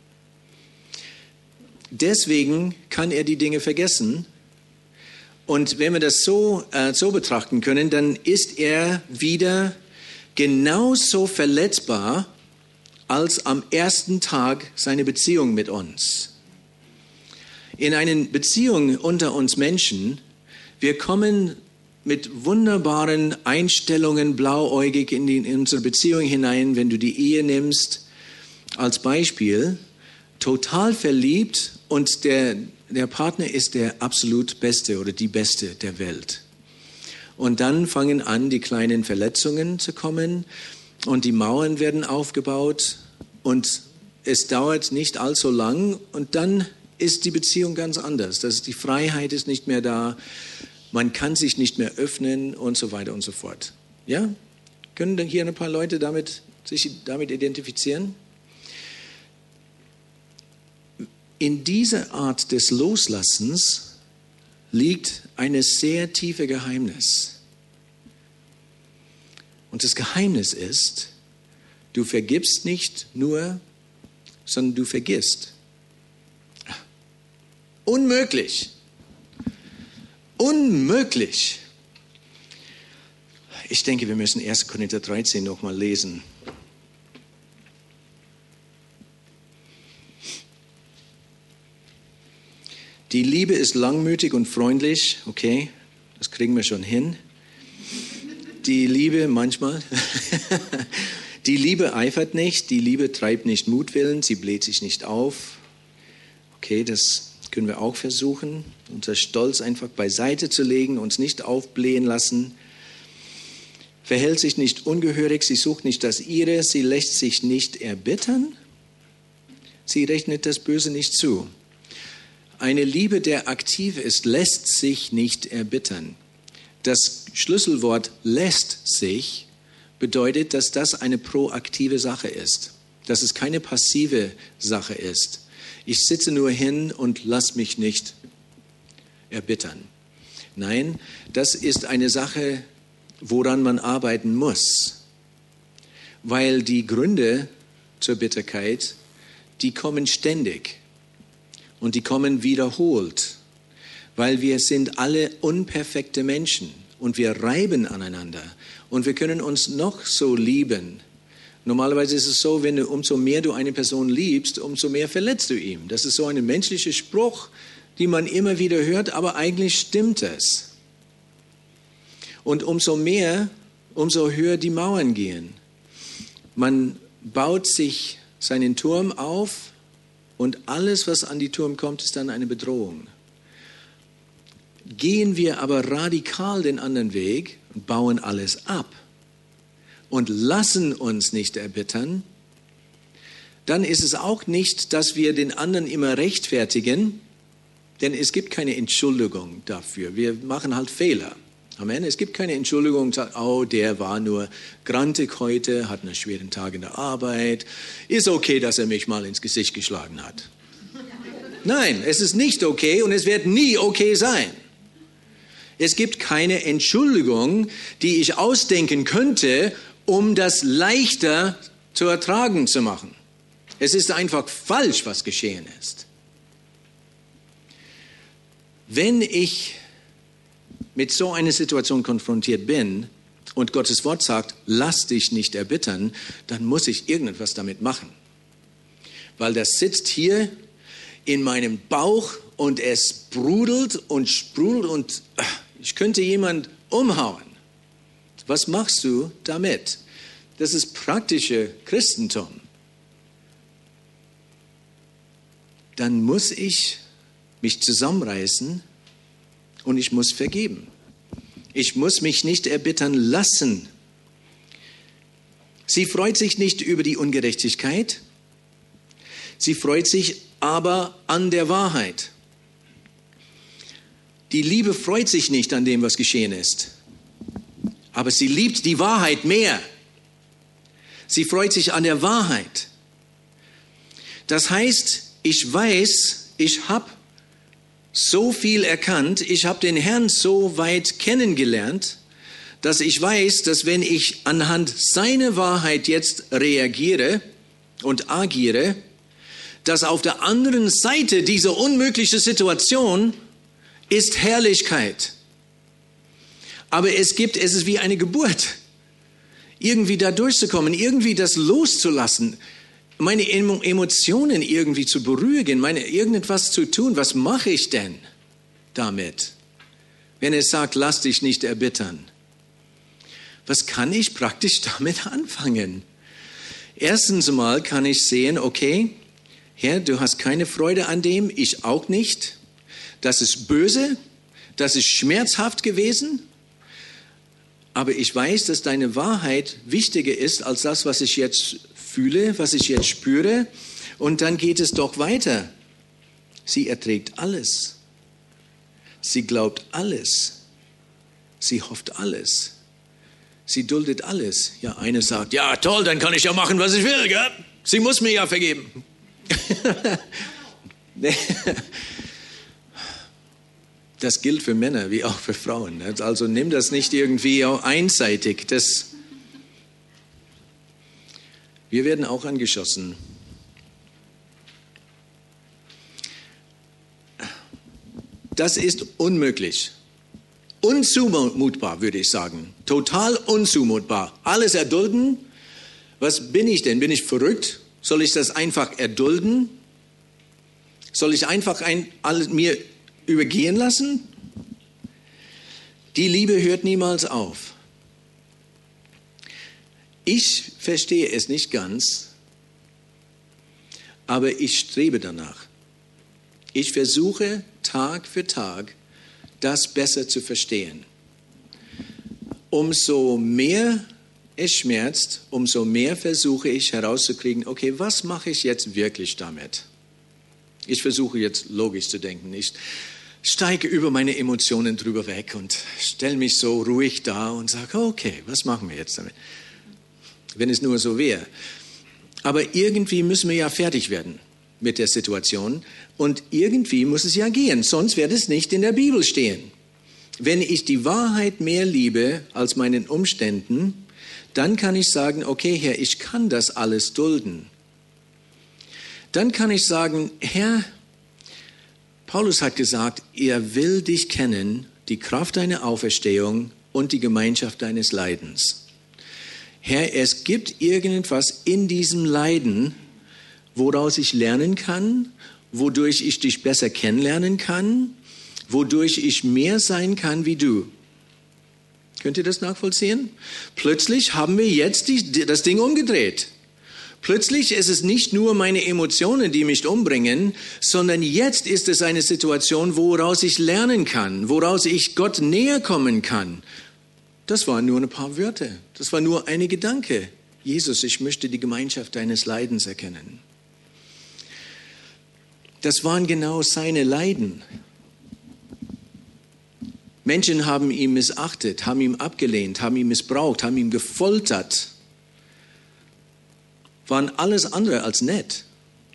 Speaker 1: Deswegen kann er die Dinge vergessen. Und wenn wir das so, äh, so betrachten können, dann ist er wieder genauso verletzbar als am ersten Tag seine Beziehung mit uns. In einer Beziehung unter uns Menschen, wir kommen mit wunderbaren Einstellungen blauäugig in, die, in unsere Beziehung hinein, wenn du die Ehe nimmst als Beispiel, total verliebt und der, der Partner ist der absolut Beste oder die Beste der Welt. Und dann fangen an, die kleinen Verletzungen zu kommen und die Mauern werden aufgebaut und es dauert nicht allzu lang und dann ist die Beziehung ganz anders. Das ist, die Freiheit ist nicht mehr da, man kann sich nicht mehr öffnen und so weiter und so fort. Ja? Können denn hier ein paar Leute damit, sich damit identifizieren? In dieser Art des Loslassens liegt ein sehr tiefes Geheimnis. Und das Geheimnis ist, du vergibst nicht nur, sondern du vergisst. Unmöglich. Unmöglich. Ich denke, wir müssen erster Korinther dreizehn nochmal lesen. Die Liebe ist langmütig und freundlich. Okay, das kriegen wir schon hin. Die Liebe manchmal. Die Liebe eifert nicht, die Liebe treibt nicht Mutwillen, sie bläht sich nicht auf. Okay, das können wir auch versuchen, unser Stolz einfach beiseite zu legen, uns nicht aufblähen lassen. Verhält sich nicht ungehörig, sie sucht nicht das Ihre, sie lässt sich nicht erbittern, sie rechnet das Böse nicht zu. Eine Liebe, der aktiv ist, lässt sich nicht erbittern. Das Schlüsselwort lässt sich bedeutet, dass das eine proaktive Sache ist, dass es keine passive Sache ist. Ich sitze nur hin und lass mich nicht erbittern. Nein, das ist eine Sache, woran man arbeiten muss. Weil die Gründe zur Bitterkeit, die kommen ständig und die kommen wiederholt. Weil wir sind alle unperfekte Menschen und wir reiben aneinander und wir können uns noch so lieben. Normalerweise ist es so, wenn du, umso mehr du eine Person liebst, umso mehr verletzt du ihn. Das ist so ein menschlicher Spruch, den man immer wieder hört, aber eigentlich stimmt es. Und umso mehr, umso höher die Mauern gehen. Man baut sich seinen Turm auf und alles, was an die Turm kommt, ist dann eine Bedrohung. Gehen wir aber radikal den anderen Weg und bauen alles ab und lassen uns nicht erbittern, dann ist es auch nicht, dass wir den anderen immer rechtfertigen, denn es gibt keine Entschuldigung dafür. Wir machen halt Fehler. Amen. Es gibt keine Entschuldigung, sagt, oh, der war nur grantig heute, hat einen schweren Tag in der Arbeit. Ist okay, dass er mich mal ins Gesicht geschlagen hat. Nein, es ist nicht okay und es wird nie okay sein. Es gibt keine Entschuldigung, die ich ausdenken könnte, um das leichter zu ertragen zu machen. Es ist einfach falsch, was geschehen ist. Wenn ich mit so einer Situation konfrontiert bin und Gottes Wort sagt, lass dich nicht erbittern, dann muss ich irgendetwas damit machen. Weil das sitzt hier in meinem Bauch und es brudelt und sprudelt und ich könnte jemand umhauen. Was machst du damit? Das ist praktische Christentum. Dann muss ich mich zusammenreißen und ich muss vergeben. Ich muss mich nicht erbittern lassen. Sie freut sich nicht über die Ungerechtigkeit. Sie freut sich aber an der Wahrheit. Die Liebe freut sich nicht an dem, was geschehen ist. Aber sie liebt die Wahrheit mehr. Sie freut sich an der Wahrheit. Das heißt, ich weiß, ich habe so viel erkannt, ich habe den Herrn so weit kennengelernt, dass ich weiß, dass wenn ich anhand seiner Wahrheit jetzt reagiere und agiere, dass auf der anderen Seite dieser unmöglichen Situation ist Herrlichkeit. Aber es gibt, es ist wie eine Geburt, irgendwie da durchzukommen, irgendwie das loszulassen, meine Emotionen irgendwie zu beruhigen, meine irgendetwas zu tun. Was mache ich denn damit, wenn es sagt, lass dich nicht erbittern? Was kann ich praktisch damit anfangen? Erstens mal kann ich sehen, okay, Herr, du hast keine Freude an dem, ich auch nicht. Das ist böse, das ist schmerzhaft gewesen. Aber ich weiß, dass deine Wahrheit wichtiger ist als das, was ich jetzt fühle, was ich jetzt spüre. Und dann geht es doch weiter. Sie erträgt alles. Sie glaubt alles. Sie hofft alles. Sie duldet alles. Ja, eine sagt, ja toll, dann kann ich ja machen, was ich will. Gell? Sie muss mir ja vergeben. Das gilt für Männer wie auch für Frauen. Also nimm das nicht irgendwie einseitig. Das Wir werden auch angeschossen. Das ist unmöglich. Unzumutbar, würde ich sagen. Total unzumutbar. Alles erdulden? Was bin ich denn? Bin ich verrückt? Soll ich das einfach erdulden? Soll ich einfach ein, alles mir übergehen lassen? Die Liebe hört niemals auf. Ich verstehe es nicht ganz, aber ich strebe danach. Ich versuche Tag für Tag, das besser zu verstehen. Umso mehr es schmerzt, umso mehr versuche ich herauszukriegen, okay, was mache ich jetzt wirklich damit? Ich versuche jetzt logisch zu denken. Ich steige über meine Emotionen drüber weg und stelle mich so ruhig da und sage, okay, was machen wir jetzt damit? Wenn es nur so wäre. Aber irgendwie müssen wir ja fertig werden mit der Situation und irgendwie muss es ja gehen, sonst wird es nicht in der Bibel stehen. Wenn ich die Wahrheit mehr liebe als meinen Umständen, dann kann ich sagen, okay, Herr, ich kann das alles dulden. Dann kann ich sagen, Herr, Paulus hat gesagt, er will dich kennen, die Kraft deiner Auferstehung und die Gemeinschaft deines Leidens. Herr, es gibt irgendetwas in diesem Leiden, woraus ich lernen kann, wodurch ich dich besser kennenlernen kann, wodurch ich mehr sein kann wie du. Könnt ihr das nachvollziehen? Plötzlich haben wir jetzt die, das Ding umgedreht. Plötzlich ist es nicht nur meine Emotionen, die mich umbringen, sondern jetzt ist es eine Situation, woraus ich lernen kann, woraus ich Gott näher kommen kann. Das waren nur ein paar Wörter. Das war nur ein Gedanke. Jesus, ich möchte die Gemeinschaft deines Leidens erkennen. Das waren genau seine Leiden. Menschen haben ihn missachtet, haben ihn abgelehnt, haben ihn missbraucht, haben ihn gefoltert. Waren alles andere als nett.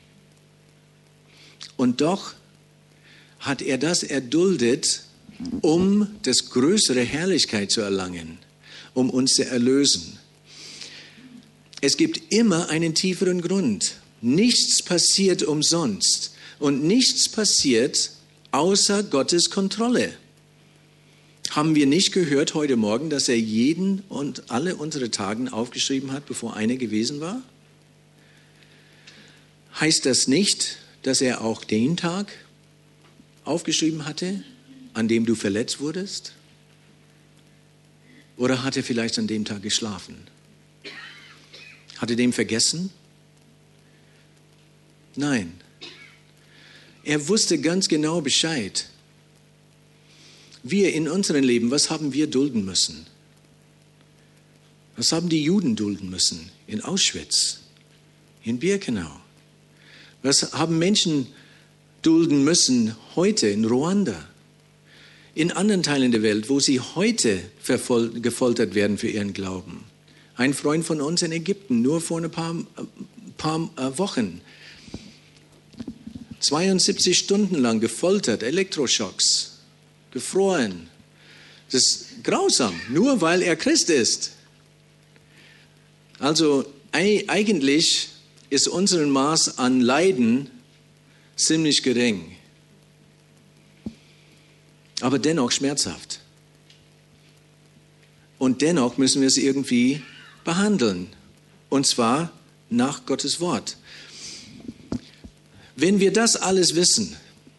Speaker 1: Und doch hat er das erduldet, um das größere Herrlichkeit zu erlangen, um uns zu erlösen. Es gibt immer einen tieferen Grund. Nichts passiert umsonst und nichts passiert außer Gottes Kontrolle. Haben wir nicht gehört heute Morgen, dass er jeden und alle unsere Tagen aufgeschrieben hat, bevor einer gewesen war? Heißt das nicht, dass er auch den Tag aufgeschrieben hatte, an dem du verletzt wurdest? Oder hat er vielleicht an dem Tag geschlafen? Hat er den vergessen? Nein. Er wusste ganz genau Bescheid. Wir in unserem Leben, was haben wir dulden müssen? Was haben die Juden dulden müssen? In Auschwitz, in Birkenau. Was haben Menschen dulden müssen heute in Ruanda? In anderen Teilen der Welt, wo sie heute verfol- gefoltert werden für ihren Glauben. Ein Freund von uns in Ägypten, nur vor ein paar, paar Wochen, zweiundsiebzig Stunden lang gefoltert, Elektroschocks, gefroren. Das ist grausam, nur weil er Christ ist. Also eigentlich ist unser Maß an Leiden ziemlich gering, aber dennoch schmerzhaft. Und dennoch müssen wir es irgendwie behandeln, und zwar nach Gottes Wort. Wenn wir das alles wissen,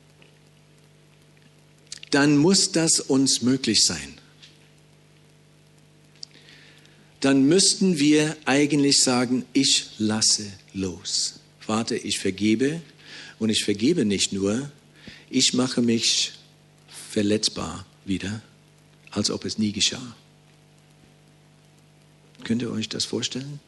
Speaker 1: dann muss das uns möglich sein. Dann müssten wir eigentlich sagen, ich lasse los. Vater, ich vergebe und ich vergebe nicht nur, ich mache mich verletzbar wieder, als ob es nie geschah. Könnt ihr euch das vorstellen?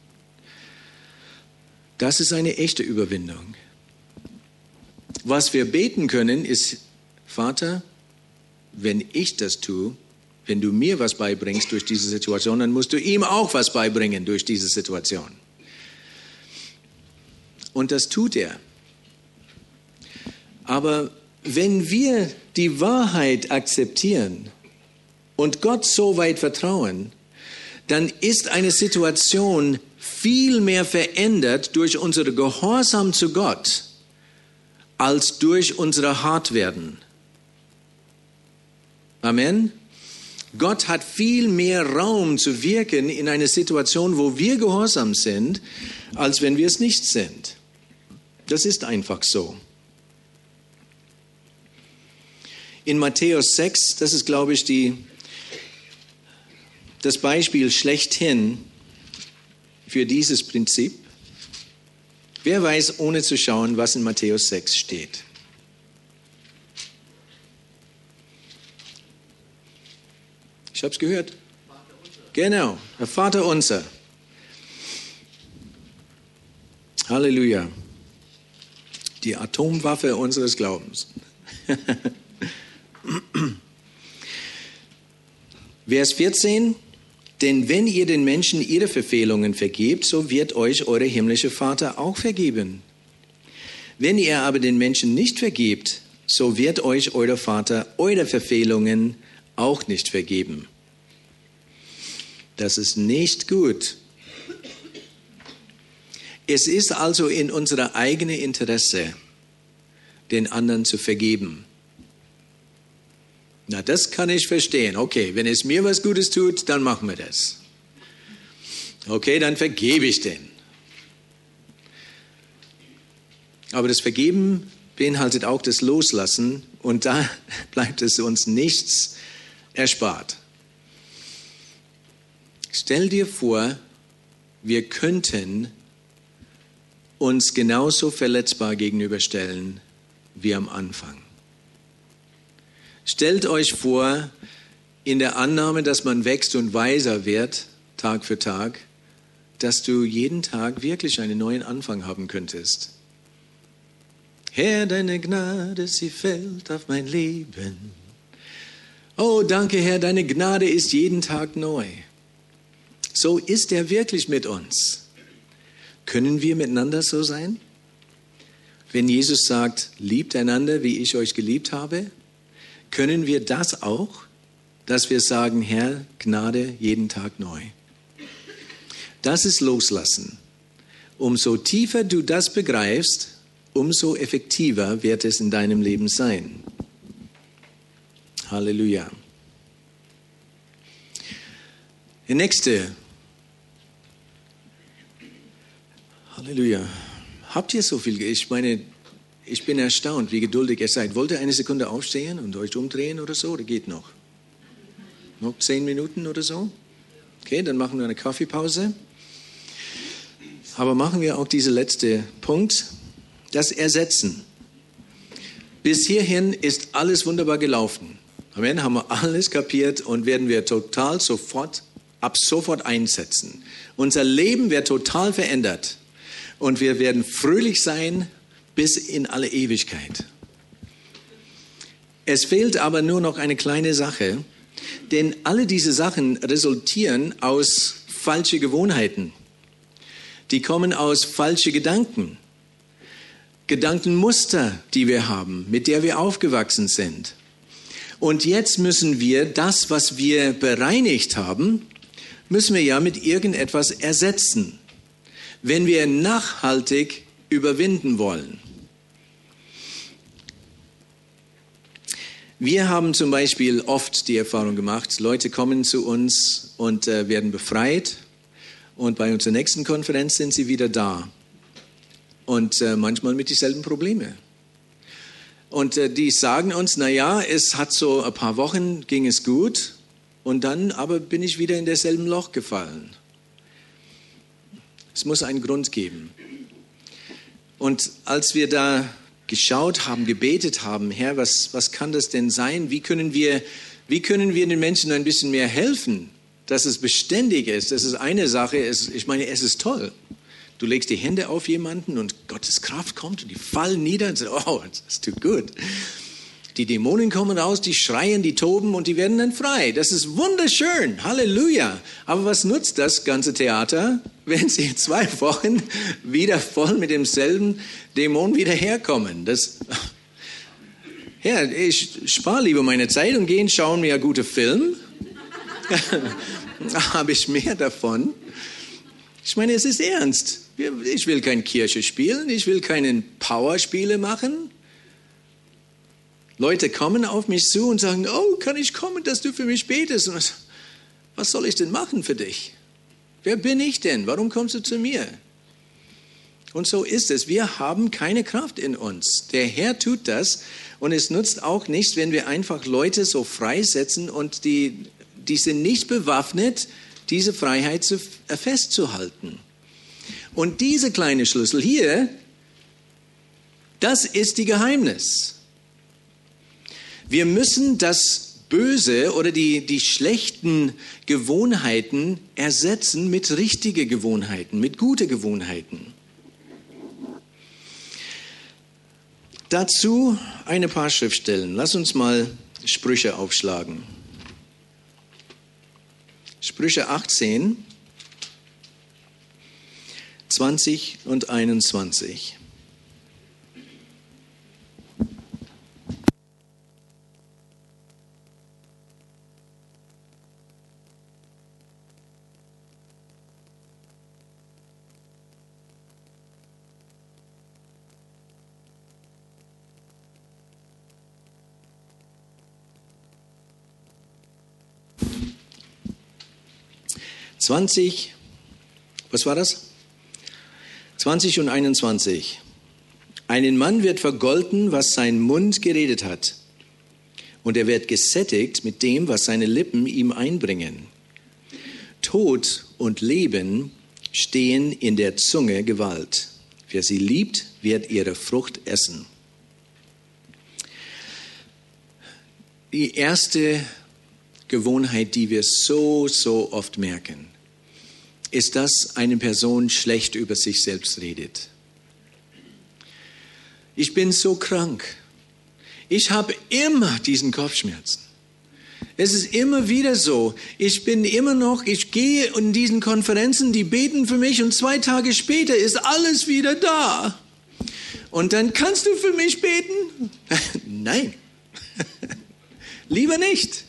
Speaker 1: Das ist eine echte Überwindung. Was wir beten können, ist, Vater, wenn ich das tue, wenn du mir was beibringst durch diese Situation, dann musst du ihm auch was beibringen durch diese Situation. Und das tut er. Aber wenn wir die Wahrheit akzeptieren und Gott so weit vertrauen, dann ist eine Situation viel mehr verändert durch unsere Gehorsam zu Gott, als durch unsere Hartwerden. Amen. Gott hat viel mehr Raum zu wirken in einer Situation, wo wir gehorsam sind, als wenn wir es nicht sind. Das ist einfach so. In Matthäus sechs, das ist, glaube ich, die, das Beispiel schlechthin für dieses Prinzip. Wer weiß, ohne zu schauen, was in Matthäus sechs steht? Ich habe es gehört. Genau, der Vater unser. Halleluja. Die Atomwaffe unseres Glaubens. Vers vierzehn. Denn wenn ihr den Menschen ihre Verfehlungen vergebt, so wird euch euer himmlischer Vater auch vergeben. Wenn ihr aber den Menschen nicht vergebt, so wird euch euer Vater eure Verfehlungen auch nicht vergeben. Das ist nicht gut. Es ist also in unser eigenes Interesse, den anderen zu vergeben. Na, das kann ich verstehen. Okay, wenn es mir was Gutes tut, dann machen wir das. Okay, dann vergebe ich den. Aber das Vergeben beinhaltet auch das Loslassen und da bleibt es uns nichts erspart. Stell dir vor, wir könnten uns genauso verletzbar gegenüberstellen wie am Anfang. Stellt euch vor, in der Annahme, dass man wächst und weiser wird, Tag für Tag, dass du jeden Tag wirklich einen neuen Anfang haben könntest. Herr, deine Gnade, sie fällt auf mein Leben. Oh, danke, Herr, deine Gnade ist jeden Tag neu. So ist er wirklich mit uns. Können wir miteinander so sein? Wenn Jesus sagt, liebt einander, wie ich euch geliebt habe, können wir das auch, dass wir sagen, Herr, Gnade jeden Tag neu. Das ist Loslassen. Umso tiefer du das begreifst, umso effektiver wird es in deinem Leben sein. Halleluja. Der nächste. Halleluja. Habt ihr so viel? Ich meine, ich bin erstaunt, wie geduldig ihr seid. Wollt ihr eine Sekunde aufstehen und euch umdrehen oder so? Oder geht noch? Noch zehn Minuten oder so? Okay, dann machen wir eine Kaffeepause. Aber machen wir auch diesen letzten Punkt, das Ersetzen. Bis hierhin ist alles wunderbar gelaufen. Amen, haben wir alles kapiert und werden wir total sofort, ab sofort einsetzen. Unser Leben wird total verändert und wir werden fröhlich sein bis in alle Ewigkeit. Es fehlt aber nur noch eine kleine Sache, denn alle diese Sachen resultieren aus falschen Gewohnheiten. Die kommen aus falschen Gedanken, Gedankenmuster, die wir haben, mit der wir aufgewachsen sind. Und jetzt müssen wir das, was wir bereinigt haben, müssen wir ja mit irgendetwas ersetzen, wenn wir nachhaltig überwinden wollen. Wir haben zum Beispiel oft die Erfahrung gemacht, Leute kommen zu uns und äh, werden befreit und bei unserer nächsten Konferenz sind sie wieder da und äh, manchmal mit dieselben Problemen. Und äh, die sagen uns, na ja, es hat so ein paar Wochen, ging es gut und dann aber bin ich wieder in derselben Loch gefallen. Es muss einen Grund geben. Und als wir da geschaut haben, gebetet haben, Herr, was, was kann das denn sein? Wie können wir, wie können wir den Menschen ein bisschen mehr helfen, dass es beständig ist? Das ist eine Sache, es, ich meine, es ist toll. Du legst die Hände auf jemanden und Gottes Kraft kommt und die fallen nieder und sagen, oh, das tut gut. Die Dämonen kommen raus, die schreien, die toben und die werden dann frei. Das ist wunderschön, Halleluja. Aber was nutzt das ganze Theater, wenn sie in zwei Wochen wieder voll mit demselben Dämon wieder herkommen? Das, ja, ich spare lieber meine Zeit und gehe und schaue mir einen guten Film. Da habe ich mehr davon. Ich meine, es ist ernst. Ich will keine Kirche spielen, ich will keine Powerspiele machen. Leute kommen auf mich zu und sagen, oh, kann ich kommen, dass du für mich betest? Und was soll ich denn machen für dich? Wer bin ich denn? Warum kommst du zu mir? Und so ist es. Wir haben keine Kraft in uns. Der Herr tut das und es nutzt auch nichts, wenn wir einfach Leute so freisetzen und die, die sind nicht bewaffnet, diese Freiheit zu, äh, festzuhalten. Und diese kleine Schlüssel hier, das ist die Geheimnis. Wir müssen das Böse oder die, die schlechten Gewohnheiten ersetzen mit richtigen Gewohnheiten, mit guten Gewohnheiten. Dazu ein paar Schriftstellen. Lass uns mal Sprüche aufschlagen. Sprüche achtzehn, zwanzig und einundzwanzig. zwanzig, was war das? zwanzig und einundzwanzig. Einen Mann wird vergolten, was sein Mund geredet hat. Und er wird gesättigt mit dem, was seine Lippen ihm einbringen. Tod und Leben stehen in der Zunge Gewalt. Wer sie liebt, wird ihre Frucht essen. Die erste Gewohnheit, die wir so, so oft merken, ist, dass eine Person schlecht über sich selbst redet. Ich bin so krank. Ich habe immer diesen Kopfschmerzen. Es ist immer wieder so. Ich bin immer noch, ich gehe in diesen Konferenzen, die beten für mich und zwei Tage später ist alles wieder da. Und dann kannst du für mich beten? Nein. Lieber nicht.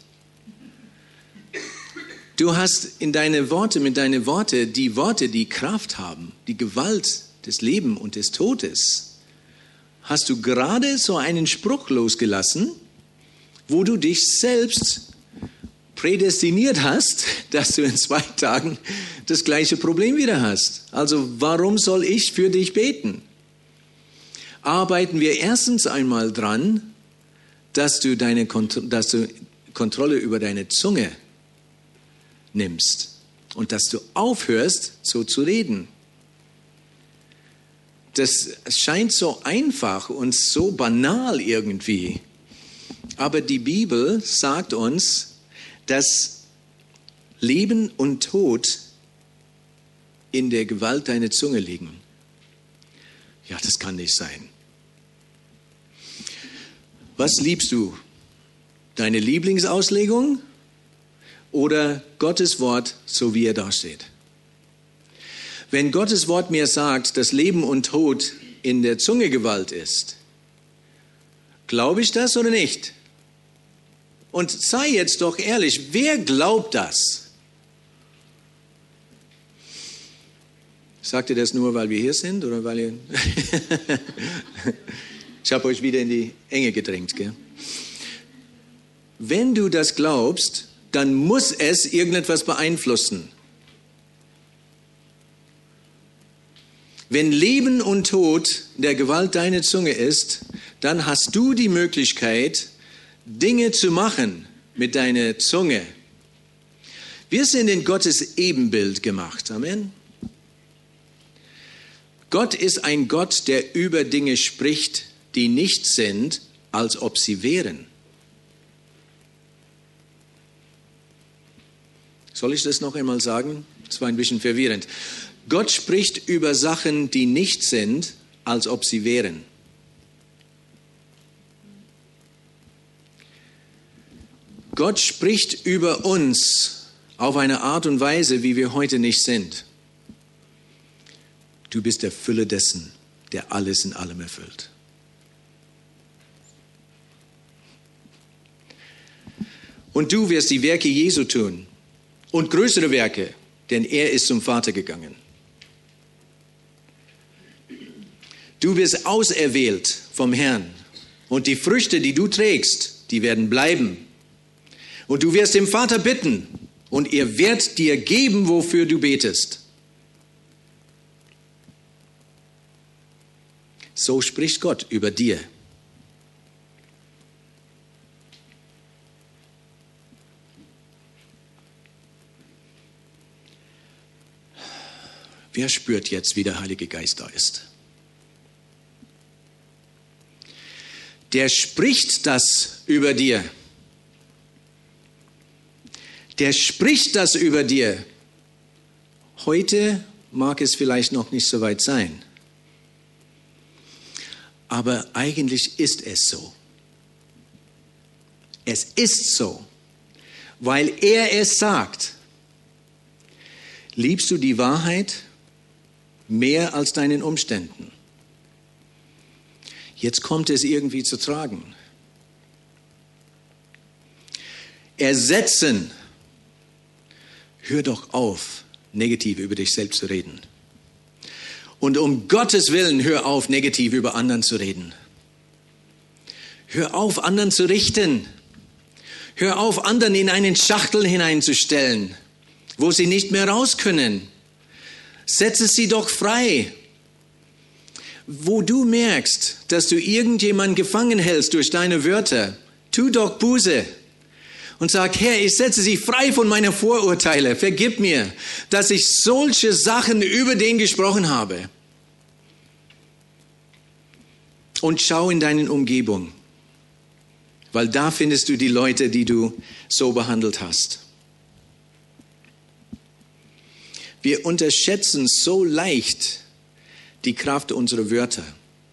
Speaker 1: Du hast in deine Worte, mit deinen Worten, die Worte, die Kraft haben, die Gewalt des Lebens und des Todes, hast du gerade so einen Spruch losgelassen, wo du dich selbst prädestiniert hast, dass du in zwei Tagen das gleiche Problem wieder hast. Also warum soll ich für dich beten? Arbeiten wir erstens einmal dran, dass du, deine Kont- dass du Kontrolle über deine Zunge nimmst und dass du aufhörst, so zu reden. Das scheint so einfach und so banal irgendwie. Aber die Bibel sagt uns, dass Leben und Tod in der Gewalt deiner Zunge liegen. Ja, das kann nicht sein. Was liebst du? Deine Lieblingsauslegung oder Gottes Wort, so wie er da steht? Wenn Gottes Wort mir sagt, dass Leben und Tod in der Zunge Gewalt ist, glaube ich das oder nicht? Und sei jetzt doch ehrlich, wer glaubt das? Sagt ihr das nur, weil wir hier sind oder weil ihr... Ich habe euch wieder in die Enge gedrängt, gell? Wenn du das glaubst, dann muss es irgendetwas beeinflussen. Wenn Leben und Tod der Gewalt deiner Zunge ist, dann hast du die Möglichkeit, Dinge zu machen mit deiner Zunge. Wir sind in Gottes Ebenbild gemacht. Amen. Gott ist ein Gott, der über Dinge spricht, die nicht sind, als ob sie wären. Soll ich das noch einmal sagen? Das war ein bisschen verwirrend. Gott spricht über Sachen, die nicht sind, als ob sie wären. Gott spricht über uns auf eine Art und Weise, wie wir heute nicht sind. Du bist der Fülle dessen, der alles in allem erfüllt. Und du wirst die Werke Jesu tun und größere Werke, denn er ist zum Vater gegangen. Du wirst auserwählt vom Herrn und die Früchte, die du trägst, die werden bleiben. Und du wirst dem Vater bitten und er wird dir geben, wofür du betest. So spricht Gott über dir. Wer spürt jetzt, wie der Heilige Geist da ist? Der spricht das über dir. Der spricht das über dir. Heute mag es vielleicht noch nicht so weit sein. Aber eigentlich ist es so. Es ist so, weil er es sagt. Liebst du die Wahrheit mehr als deinen Umständen? Jetzt kommt es irgendwie zu tragen. Ersetzen. Hör doch auf, negativ über dich selbst zu reden. Und um Gottes Willen, hör auf, negativ über anderen zu reden. Hör auf, anderen zu richten. Hör auf, anderen in einen Schachtel hineinzustellen. wo sie nicht mehr raus können. Setze sie doch frei. Wo du merkst, dass du irgendjemanden gefangen hältst durch deine Wörter, tu doch Buße und sag, Herr, ich setze sie frei von meinen Vorurteilen. Vergib mir, dass ich solche Sachen über den gesprochen habe. Und schau in deine Umgebung, weil da findest du die Leute, die du so behandelt hast. Wir unterschätzen so leicht die Kraft unserer Wörter.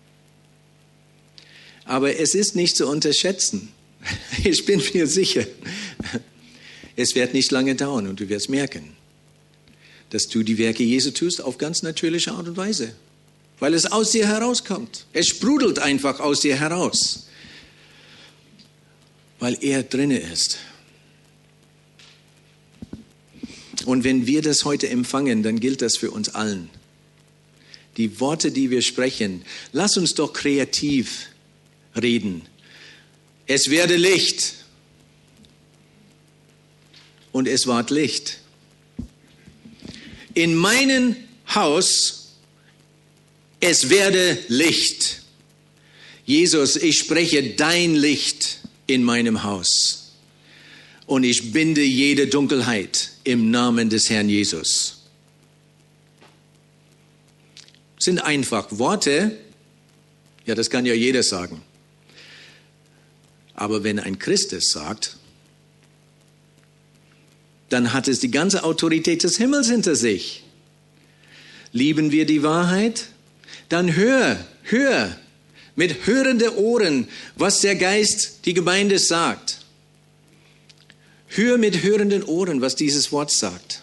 Speaker 1: Aber es ist nicht zu unterschätzen. Ich bin mir sicher, es wird nicht lange dauern und du wirst merken, dass du die Werke Jesu tust auf ganz natürliche Art und Weise. Weil es aus dir herauskommt. Es sprudelt einfach aus dir heraus. Weil er drinne ist. Und wenn wir das heute empfangen, dann gilt das für uns allen. Die Worte, die wir sprechen, lass uns doch kreativ reden. Es werde Licht. Und es ward Licht. In meinem Haus es werde Licht. Jesus, ich spreche dein Licht in meinem Haus. Und ich binde jede Dunkelheit im Namen des Herrn Jesus. Sind einfach Worte. Ja, das kann ja jeder sagen. Aber wenn ein Christ es sagt, dann hat es die ganze Autorität des Himmels hinter sich. Lieben wir die Wahrheit? Dann hör, hör mit hörenden Ohren, was der Geist, die Gemeinde sagt. Hör mit hörenden Ohren, was dieses Wort sagt.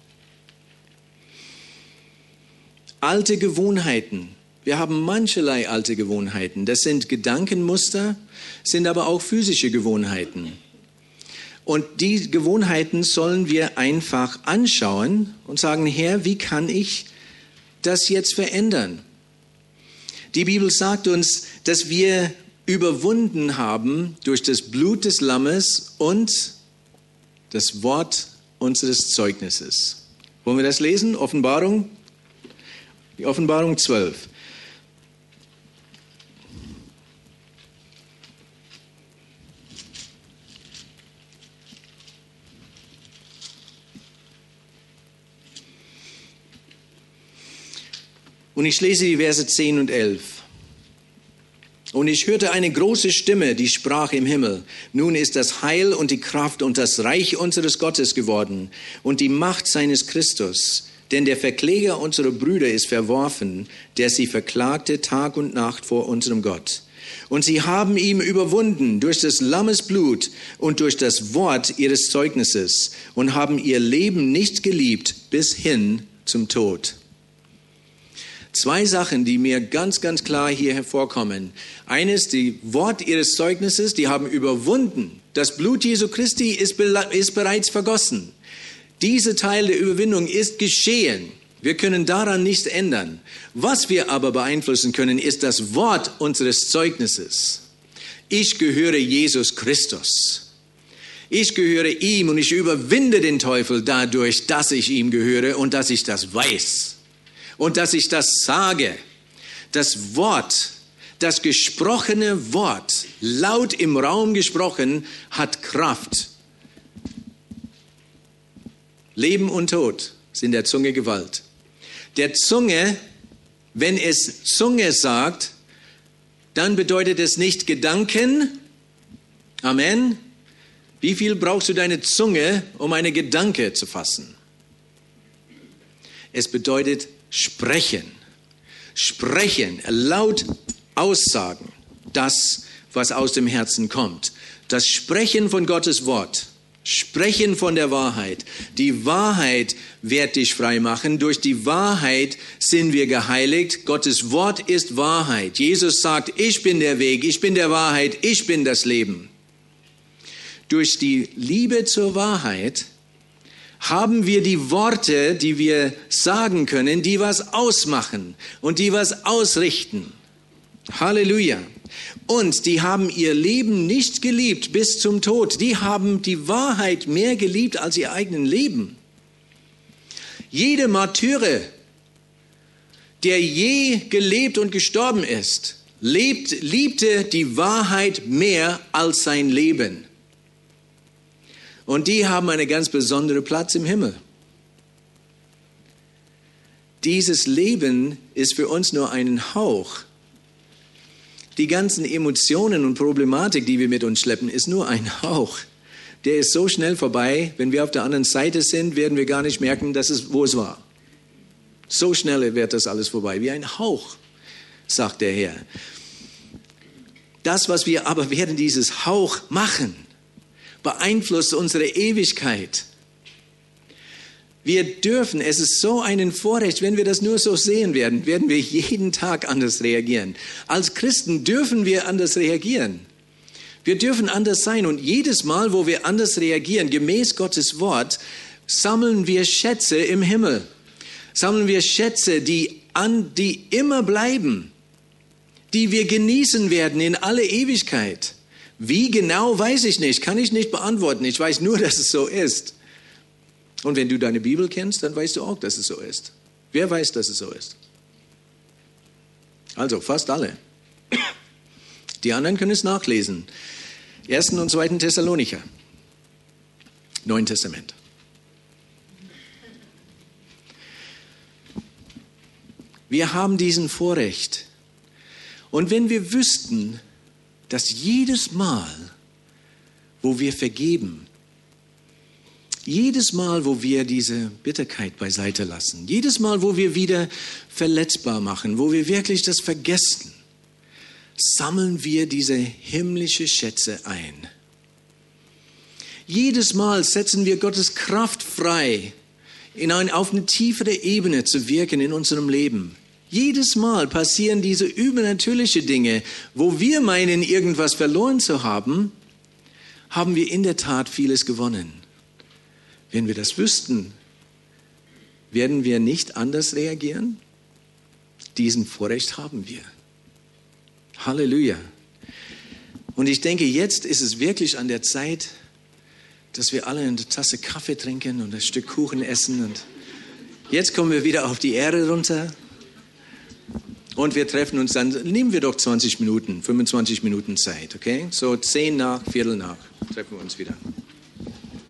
Speaker 1: Alte Gewohnheiten. Wir haben mancherlei alte Gewohnheiten. Das sind Gedankenmuster, sind aber auch physische Gewohnheiten. Und die Gewohnheiten sollen wir einfach anschauen und sagen, Herr, wie kann ich das jetzt verändern? Die Bibel sagt uns, dass wir überwunden haben durch das Blut des Lammes und das Wort unseres Zeugnisses. Wollen wir das lesen? Offenbarung, die Offenbarung zwölf. Und ich lese die Verse zehn und elf. Und ich hörte eine große Stimme, die sprach im Himmel: Nun ist das Heil und die Kraft und das Reich unseres Gottes geworden und die Macht seines Christus. Denn der Verkläger unserer Brüder ist verworfen, der sie verklagte Tag und Nacht vor unserem Gott. Und sie haben ihm überwunden durch des Lammes Blut und durch das Wort ihres Zeugnisses und haben ihr Leben nicht geliebt bis hin zum Tod. Zwei Sachen, die mir ganz, ganz klar hier hervorkommen. Eines, die Wort ihres Zeugnisses, die haben überwunden. Das Blut Jesu Christi ist, ist bereits vergossen. Dieser Teil der Überwindung ist geschehen. Wir können daran nichts ändern. Was wir aber beeinflussen können, ist das Wort unseres Zeugnisses. Ich gehöre Jesus Christus. Ich gehöre ihm und ich überwinde den Teufel dadurch, dass ich ihm gehöre und dass ich das weiß. Und dass ich das sage, das Wort, das gesprochene Wort, laut im Raum gesprochen, hat Kraft. Leben und Tod sind der Zunge Gewalt. Der Zunge, wenn es Zunge sagt, dann bedeutet es nicht Gedanken. Amen. Wie viel brauchst du deine Zunge, um eine Gedanke zu fassen? Es bedeutet Sprechen, sprechen, laut aussagen, das, was aus dem Herzen kommt. Das Sprechen von Gottes Wort, Sprechen von der Wahrheit. Die Wahrheit wird dich frei machen. Durch die Wahrheit sind wir geheiligt. Gottes Wort ist Wahrheit. Jesus sagt, ich bin der Weg, ich bin der Wahrheit, ich bin das Leben. Durch die Liebe zur Wahrheit haben wir die Worte, die wir sagen können, die was ausmachen und die was ausrichten. Halleluja. Und die haben ihr Leben nicht geliebt bis zum Tod. Die haben die Wahrheit mehr geliebt als ihr eigenes Leben. Jeder Märtyrer, der je gelebt und gestorben ist, lebt, liebte die Wahrheit mehr als sein Leben. Und die haben einen ganz besonderen Platz im Himmel. Dieses Leben ist für uns nur ein Hauch. Die ganzen Emotionen und Problematik, die wir mit uns schleppen, ist nur ein Hauch. Der ist so schnell vorbei, wenn wir auf der anderen Seite sind, werden wir gar nicht merken, dass es, wo es war. So schnell wird das alles vorbei, wie ein Hauch, sagt der Herr. Das, was wir aber während dieses Hauch machen, beeinflusst unsere Ewigkeit. Wir dürfen, es ist so ein Vorrecht, wenn wir das nur so sehen werden, werden wir jeden Tag anders reagieren. Als Christen dürfen wir anders reagieren. Wir dürfen anders sein und jedes Mal, wo wir anders reagieren, gemäß Gottes Wort, sammeln wir Schätze im Himmel. Sammeln wir Schätze, die, an, die immer bleiben, die wir genießen werden in alle Ewigkeit. Wie genau, weiß ich nicht, kann ich nicht beantworten. Ich weiß nur, dass es so ist. Und wenn du deine Bibel kennst, dann weißt du auch, dass es so ist. Wer weiß, dass es so ist? Also, fast alle. Die anderen können es nachlesen. Ersten und zweiten Thessalonicher. Neuen Testament. Wir haben diesen Vorrecht. Und wenn wir wüssten, dass jedes Mal, wo wir vergeben, jedes Mal, wo wir diese Bitterkeit beiseite lassen, jedes Mal, wo wir wieder verletzbar machen, wo wir wirklich das vergessen, sammeln wir diese himmlische Schätze ein. Jedes Mal setzen wir Gottes Kraft frei, in ein, auf eine tiefere Ebene zu wirken in unserem Leben. Jedes Mal passieren diese übernatürlichen Dinge, wo wir meinen, irgendwas verloren zu haben, haben wir in der Tat vieles gewonnen. Wenn wir das wüssten, werden wir nicht anders reagieren? Diesen Vorrecht haben wir. Halleluja. Und ich denke, jetzt ist es wirklich an der Zeit, dass wir alle eine Tasse Kaffee trinken und ein Stück Kuchen essen. Und jetzt kommen wir wieder auf die Erde runter. Und wir treffen uns dann, nehmen wir doch zwanzig Minuten, fünfundzwanzig Minuten Zeit, okay? So zehn nach, Viertel nach treffen wir uns wieder.